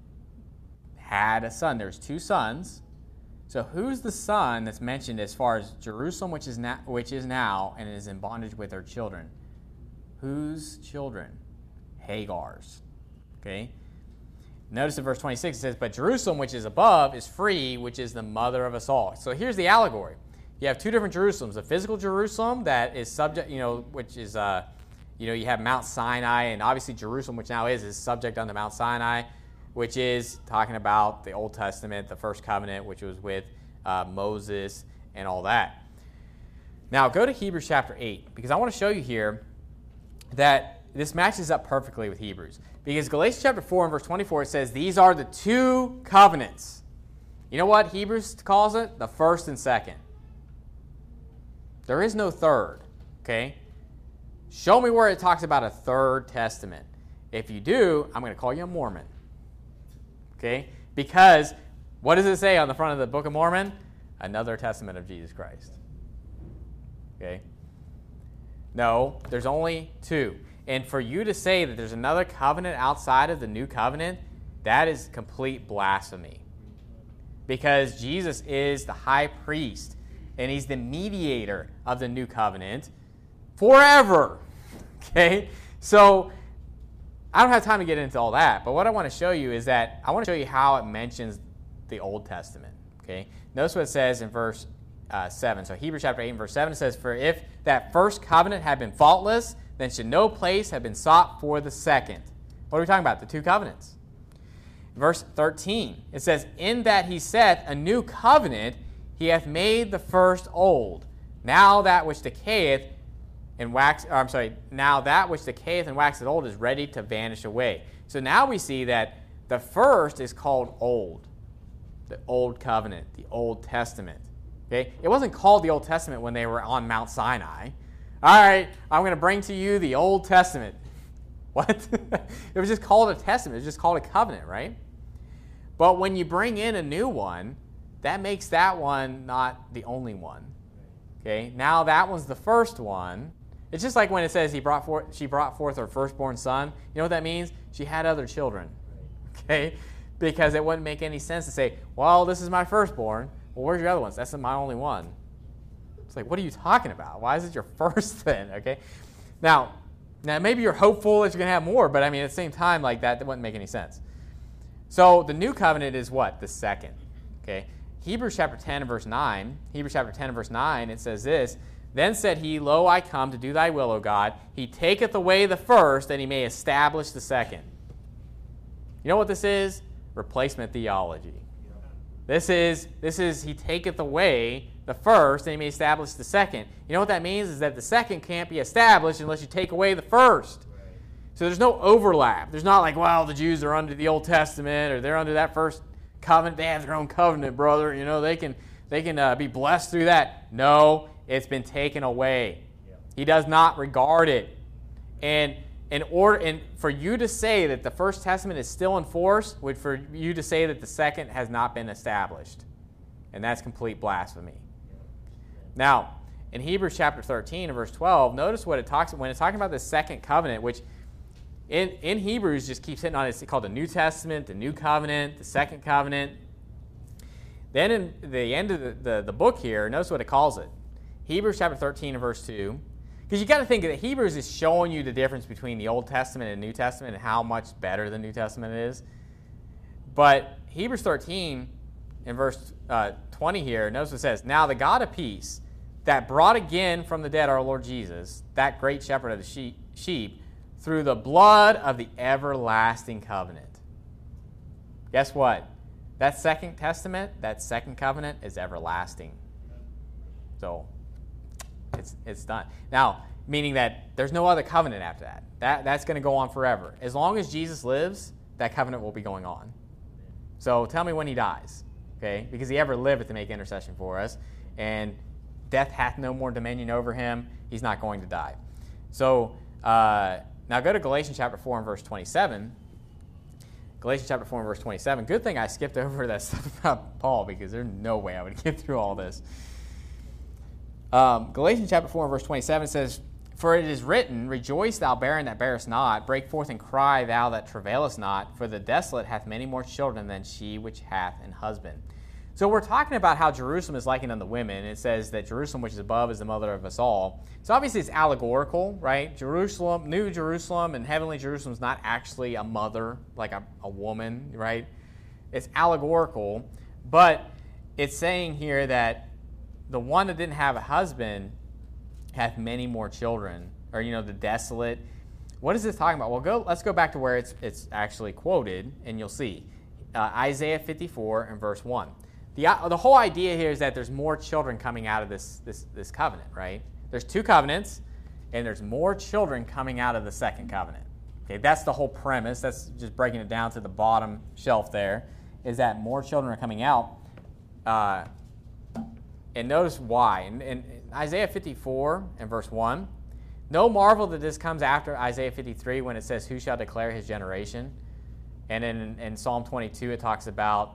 [SPEAKER 2] had a son. There's two sons. So who's the son that's mentioned as far as Jerusalem, which is now, and is in bondage with her children? Whose children? Hagar's. Okay? Notice in verse 26 it says, but Jerusalem, which is above, is free, which is the mother of us all. So here's the allegory. You have two different Jerusalems. A physical Jerusalem that is subject, which is, you have Mount Sinai, and obviously Jerusalem, which now is subject unto Mount Sinai, which is talking about the Old Testament, the first covenant, which was with Moses and all that. Now, go to Hebrews chapter 8, because I want to show you here that this matches up perfectly with Hebrews. Because Galatians chapter 4 and verse 24, it says, these are the two covenants. You know what Hebrews calls it? The first and second. There is no third, okay? Show me where it talks about a third testament. If you do, I'm going to call you a Mormon. Okay? Because what does it say on the front of the Book of Mormon? Another testament of Jesus Christ. Okay? No, there's only two. And for you to say that there's another covenant outside of the new covenant, that is complete blasphemy. Because Jesus is the high priest, and he's the mediator of the new covenant forever. Okay? So, I don't have time to get into all that, but what I want to show you is that I want to show you how it mentions the Old Testament. Okay? Notice what it says in verse 7. So Hebrews chapter 8 and verse 7 says, for if that first covenant had been faultless, then should no place have been sought for the second. What are we talking about? The two covenants. Verse 13, it says, in that he saith a new covenant, he hath made the first old. Now that which decayeth now that which decayeth and waxeth old is ready to vanish away. So now we see that the first is called old. The Old Covenant, the Old Testament. Okay? It wasn't called the Old Testament when they were on Mount Sinai. All right, I'm going to bring to you the Old Testament. What? It was just called a testament. It was just called a covenant, right? But when you bring in a new one, that makes that one not the only one. Okay? Now that one's the first one. It's just like when it says she brought forth her firstborn son. You know what that means? She had other children. Okay? Because it wouldn't make any sense to say, well, this is my firstborn. Well, where's your other ones? That's my only one. It's like, what are you talking about? Why is it your first then? Okay? Now maybe you're hopeful that you're going to have more, but I mean, at the same time, like that wouldn't make any sense. So the new covenant is what? The second. Okay? Hebrews chapter 10 and verse 9. Hebrews chapter 10 and verse 9, it says this, then said he, lo, I come to do thy will, O God. He taketh away the first, that he may establish the second. You know what this is? Replacement theology. This is he taketh away the first, and he may establish the second. You know what that means? Is that the second can't be established unless you take away the first. So there's no overlap. There's not like, well, the Jews are under the Old Testament, or they're under that first covenant. They have their own covenant, brother. You know, they can be blessed through that. No, it's been taken away. He does not regard it. And for you to say that the First Testament is still in force would for you to say that the second has not been established. And that's complete blasphemy. Now, in Hebrews chapter 13 and verse 12, notice what it talks when it's talking about the second covenant, which in Hebrews just keeps hitting on it. It's called the New Testament, the New Covenant, the Second Covenant. Then in the end of the book here, notice what it calls it. Hebrews chapter 13 and verse 2. Because you got to think that Hebrews is showing you the difference between the Old Testament and New Testament and how much better the New Testament is. But Hebrews 13 in verse 20 here, notice what it says, "Now the God of peace, that brought again from the dead our Lord Jesus, that great shepherd of the sheep, through the blood of the everlasting covenant." Guess what? That Second Testament, that second covenant is everlasting. So it's done. Now, meaning that there's no other covenant after that. That's going to go on forever. As long as Jesus lives, that covenant will be going on. So tell me when he dies, okay? Because he ever liveth to make intercession for us, and death hath no more dominion over him. He's not going to die. So now go to Galatians chapter 4 and verse 27. Galatians chapter 4 and verse 27. Good thing I skipped over that stuff about Paul, because there's no way I would get through all this. Galatians chapter 4 and verse 27 says, "For it is written, Rejoice, thou barren that bearest not. Break forth and cry, thou that travailest not. For the desolate hath many more children than she which hath an husband." So we're talking about how Jerusalem is likened unto women. It says that Jerusalem, which is above, is the mother of us all. So obviously it's allegorical, right? Jerusalem, New Jerusalem and heavenly Jerusalem is not actually a mother, like a woman, right? It's allegorical. But it's saying here that the one that didn't have a husband hath many more children, or, the desolate. What is this talking about? Well, let's go back to where it's actually quoted, and you'll see. Isaiah 54 and verse 1. The whole idea here is that there's more children coming out of this covenant, right? There's two covenants, and there's more children coming out of the second covenant. Okay, that's the whole premise. That's just breaking it down to the bottom shelf there, is that more children are coming out. And notice why. In Isaiah 54 and verse 1, no marvel that this comes after Isaiah 53 when it says, "Who shall declare his generation?" And in Psalm 22 it talks about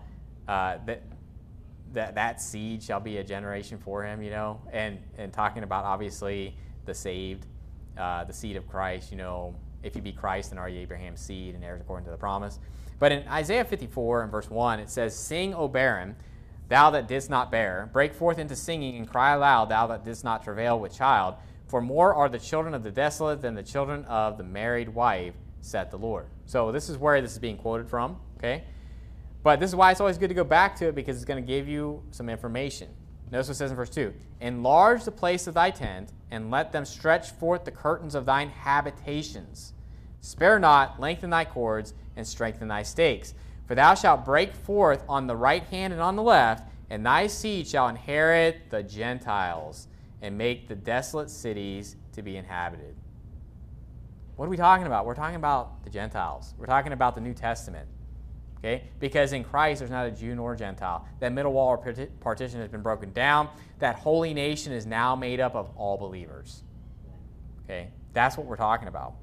[SPEAKER 2] that seed shall be a generation for him, and talking about obviously the saved, the seed of Christ, if you be Christ, then are ye Abraham's seed and heirs according to the promise. But in Isaiah 54 and verse 1 it says, "Sing, O barren, thou that didst not bear, break forth into singing and cry aloud, thou that didst not travail with child. For more are the children of the desolate than the children of the married wife, saith the Lord." So this is where this is being quoted from, okay? But this is why it's always good to go back to it, because it's going to give you some information. Notice what it says in verse 2. "Enlarge the place of thy tent, and let them stretch forth the curtains of thine habitations. Spare not, lengthen thy cords, and strengthen thy stakes. For thou shalt break forth on the right hand and on the left, and thy seed shall inherit the Gentiles, and make the desolate cities to be inhabited." What are we talking about? We're talking about the Gentiles. We're talking about the New Testament. Okay? Because in Christ there's not a Jew nor a Gentile. That middle wall or partition has been broken down. That holy nation is now made up of all believers. Okay? That's what we're talking about.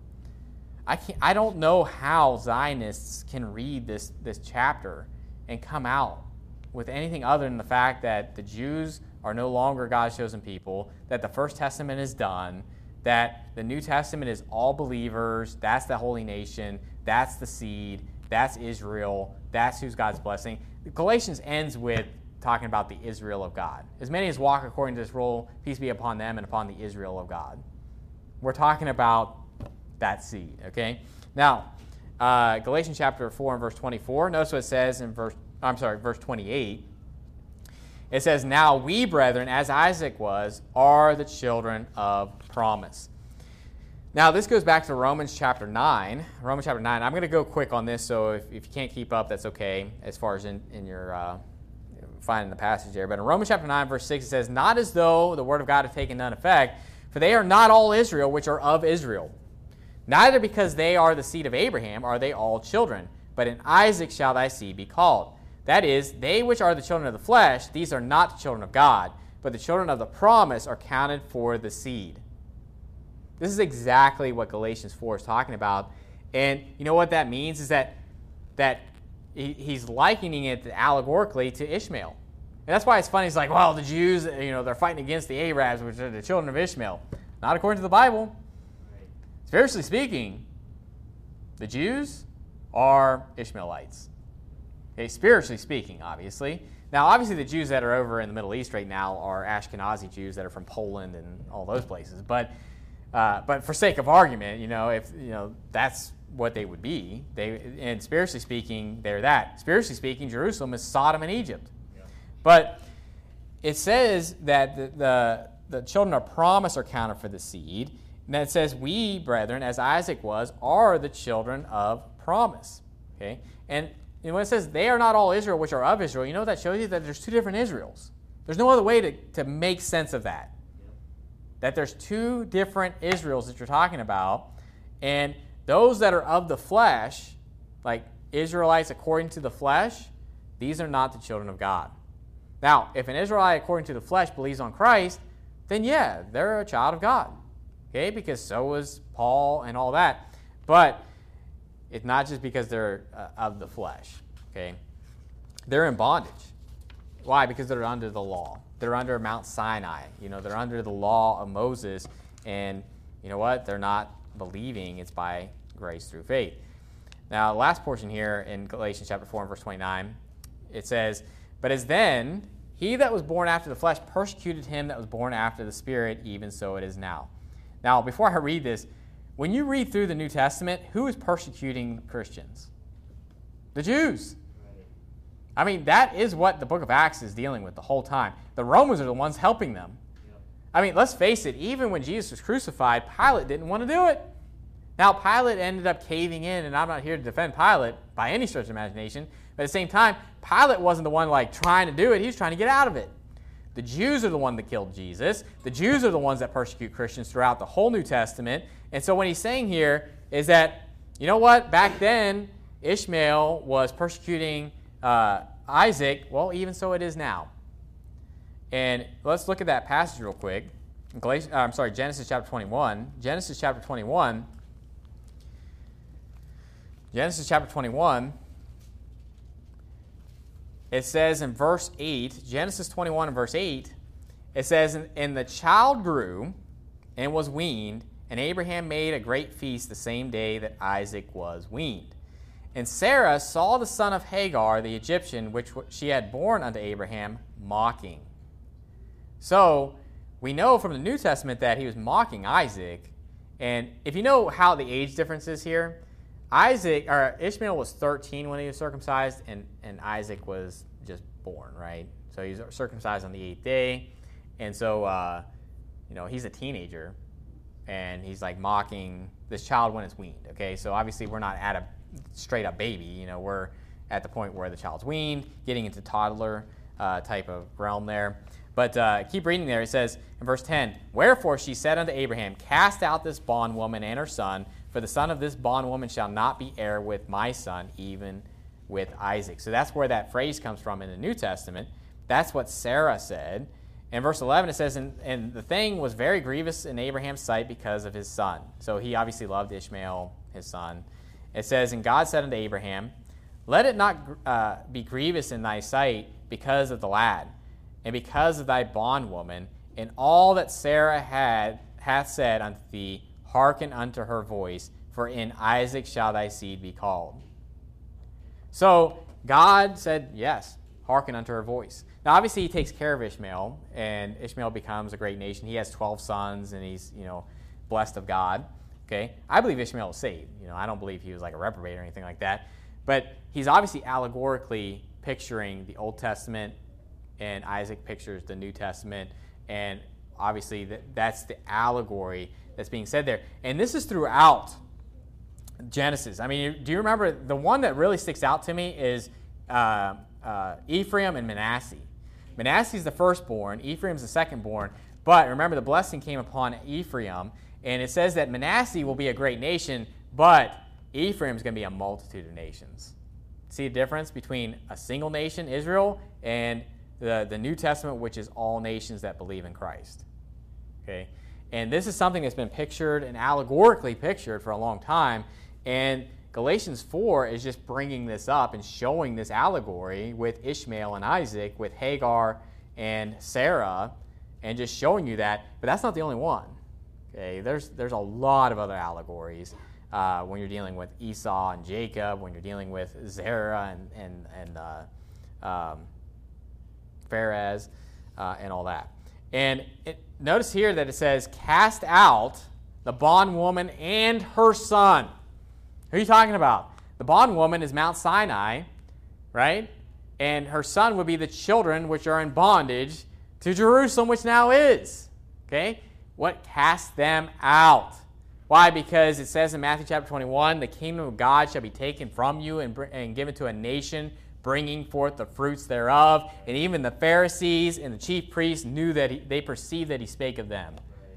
[SPEAKER 2] I don't know how Zionists can read this chapter and come out with anything other than the fact that the Jews are no longer God's chosen people, that the First Testament is done, that the New Testament is all believers, that's the holy nation, that's the seed, that's Israel, that's who's God's blessing. Galatians ends with talking about the Israel of God. "As many as walk according to this rule, peace be upon them and upon the Israel of God." We're talking about that seed, okay? Now, Galatians chapter 4 and verse 24, notice what it says in verse 28. It says, "Now we, brethren, as Isaac was, are the children of promise." Now, this goes back to Romans chapter 9. Romans chapter 9. I'm going to go quick on this, so if you can't keep up, that's okay, as far as in your finding the passage there. But in Romans chapter 9, verse 6, it says, "Not as though the word of God hath taken none effect, for they are not all Israel which are of Israel. Neither because they are the seed of Abraham are they all children, but in Isaac shall thy seed be called. That is, they which are the children of the flesh, these are not the children of God, but the children of the promise are counted for the seed." This is exactly what Galatians 4 is talking about. And you know what that means is that he's likening it allegorically to Ishmael. And that's why it's funny. It's like, well, the Jews, they're fighting against the Arabs, which are the children of Ishmael. Not according to the Bible. Spiritually speaking, the Jews are Ishmaelites. Okay, spiritually speaking, obviously. Now, obviously, the Jews that are over in the Middle East right now are Ashkenazi Jews that are from Poland and all those places. But for sake of argument, if that's what they would be, and spiritually speaking, they're that. Spiritually speaking, Jerusalem is Sodom and Egypt. Yeah. But it says that the children of promise are counted for the seed. And then it says, we, brethren, as Isaac was, are the children of promise. Okay? And when it says they are not all Israel which are of Israel, you know what that shows you? That there's two different Israels. There's no other way to make sense of that. Yep. That there's two different Israels that you're talking about. And those that are of the flesh, like Israelites according to the flesh, these are not the children of God. Now, if an Israelite according to the flesh believes on Christ, then yeah, they're a child of God. Okay, because so was Paul and all that. But it's not just because they're of the flesh. Okay, they're in bondage. Why? Because they're under the law. They're under Mount Sinai. They're under the law of Moses. And you know what? They're not believing. It's by grace through faith. Now, the last portion here in Galatians chapter 4 and verse 29, it says, but as then, he that was born after the flesh persecuted him that was born after the Spirit, even so it is now. Now, before I read this, when you read through the New Testament, who is persecuting Christians? The Jews. I mean, that is what the book of Acts is dealing with the whole time. The Romans are the ones helping them. Yep. I mean, let's face it, even when Jesus was crucified, Pilate didn't want to do it. Now, Pilate ended up caving in, and I'm not here to defend Pilate by any stretch of imagination, but at the same time, Pilate wasn't the one trying to do it. He was trying to get out of it. The Jews are the ones that killed Jesus. The Jews are the ones that persecute Christians throughout the whole New Testament. And so what he's saying here is that, you know what, back then, Ishmael was persecuting Isaac. Well, even so it is now. And let's look at that passage real quick. Genesis chapter 21. Genesis chapter 21. It says in verse 8, Genesis 21 and verse 8, it says, and the child grew and was weaned, and Abraham made a great feast the same day that Isaac was weaned. And Sarah saw the son of Hagar, the Egyptian, which she had borne unto Abraham, mocking. So we know from the New Testament that he was mocking Isaac. And if you know how the age difference is here, Ishmael was 13 when he was circumcised, and Isaac was just born, right? So he's circumcised on the 8th day, and so he's a teenager, and he's mocking this child when it's weaned. Okay, so obviously we're not at a straight up baby. We're at the point where the child's weaned, getting into toddler type of realm there. But keep reading there. It says in verse 10, wherefore she said unto Abraham, cast out this bondwoman and her son, for the son of this bondwoman shall not be heir with my son, even with Isaac. So that's where that phrase comes from in the New Testament. That's what Sarah said. In verse 11 it says, and the thing was very grievous in Abraham's sight because of his son. So he obviously loved Ishmael, his son. It says, and God said unto Abraham, let it not be grievous in thy sight because of the lad, and because of thy bondwoman, and all that Sarah hath said unto thee, hearken unto her voice, for in Isaac shall thy seed be called. So God said, yes, hearken unto her voice. Now obviously he takes care of Ishmael, and Ishmael becomes a great nation. He has 12 sons, and he's blessed of God. Okay, I believe Ishmael was saved. I don't believe he was like a reprobate or anything like that. But he's obviously allegorically picturing the Old Testament, and Isaac pictures the New Testament, and obviously that's the allegory that's being said there. And this is throughout Genesis. I mean, do you remember the one that really sticks out to me is Ephraim and Manasseh. Manasseh is the firstborn, Ephraim is the secondborn, but remember the blessing came upon Ephraim, and it says that Manasseh will be a great nation, but Ephraim is going to be a multitude of nations. See the difference between a single nation, Israel, and the New Testament, which is all nations that believe in Christ. Okay, and this is something that's been pictured and allegorically pictured for a long time. And Galatians 4 is just bringing this up and showing this allegory with Ishmael and Isaac, with Hagar and Sarah, and just showing you that. But that's not the only one. Okay, there's a lot of other allegories when you're dealing with Esau and Jacob, when you're dealing with Zerah and Pharez and all that. And notice here that it says, cast out the bondwoman and her son. Who are you talking about? The bondwoman is Mount Sinai, right? And her son would be the children which are in bondage to Jerusalem, which now is. Okay? What? Cast them out. Why? Because it says in Matthew chapter 21, the kingdom of God shall be taken from you and given to a nation, bringing forth the fruits thereof. And even the Pharisees and the chief priests knew that they perceived that he spake of them.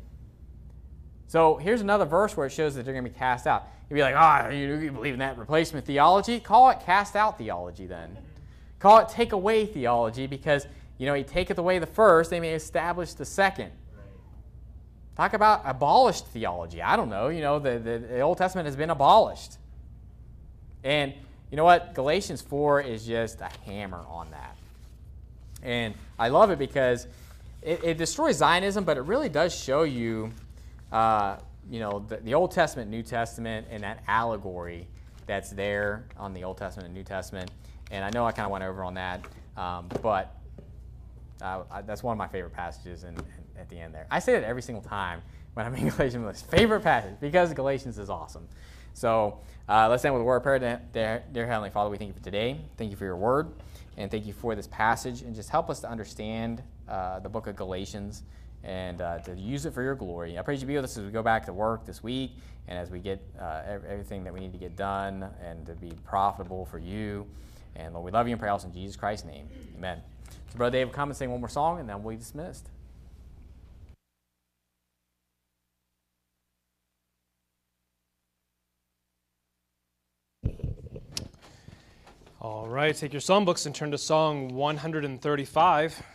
[SPEAKER 2] So here's another verse where it shows that they're going to be cast out. You'd be like, you believe in that replacement theology? Call it cast out theology then. Call it take away theology, because, he taketh away the first, they may establish the second. Talk about abolished theology. I don't know. The Old Testament has been abolished. And you know what? Galatians 4 is just a hammer on that. And I love it because it destroys Zionism, but it really does show you, the Old Testament, New Testament, and that allegory that's there on the Old Testament and New Testament. And I know I kind of went over on that, but that's one of my favorite passages at the end there. I say that every single time when I'm in Galatians, favorite passage, because Galatians is awesome. So let's end with a word of prayer. Dear Heavenly Father, we thank you for today. Thank you for your word, and thank you for this passage, and just help us to understand the book of Galatians and to use it for your glory. I pray you be with us as we go back to work this week, and as we get everything that we need to get done, and to be profitable for you. And Lord, we love you and pray also in Jesus Christ's name. Amen. So Brother Dave, come and sing one more song, and then we'll be dismissed.
[SPEAKER 1] All right, take your songbooks and turn to Song 135.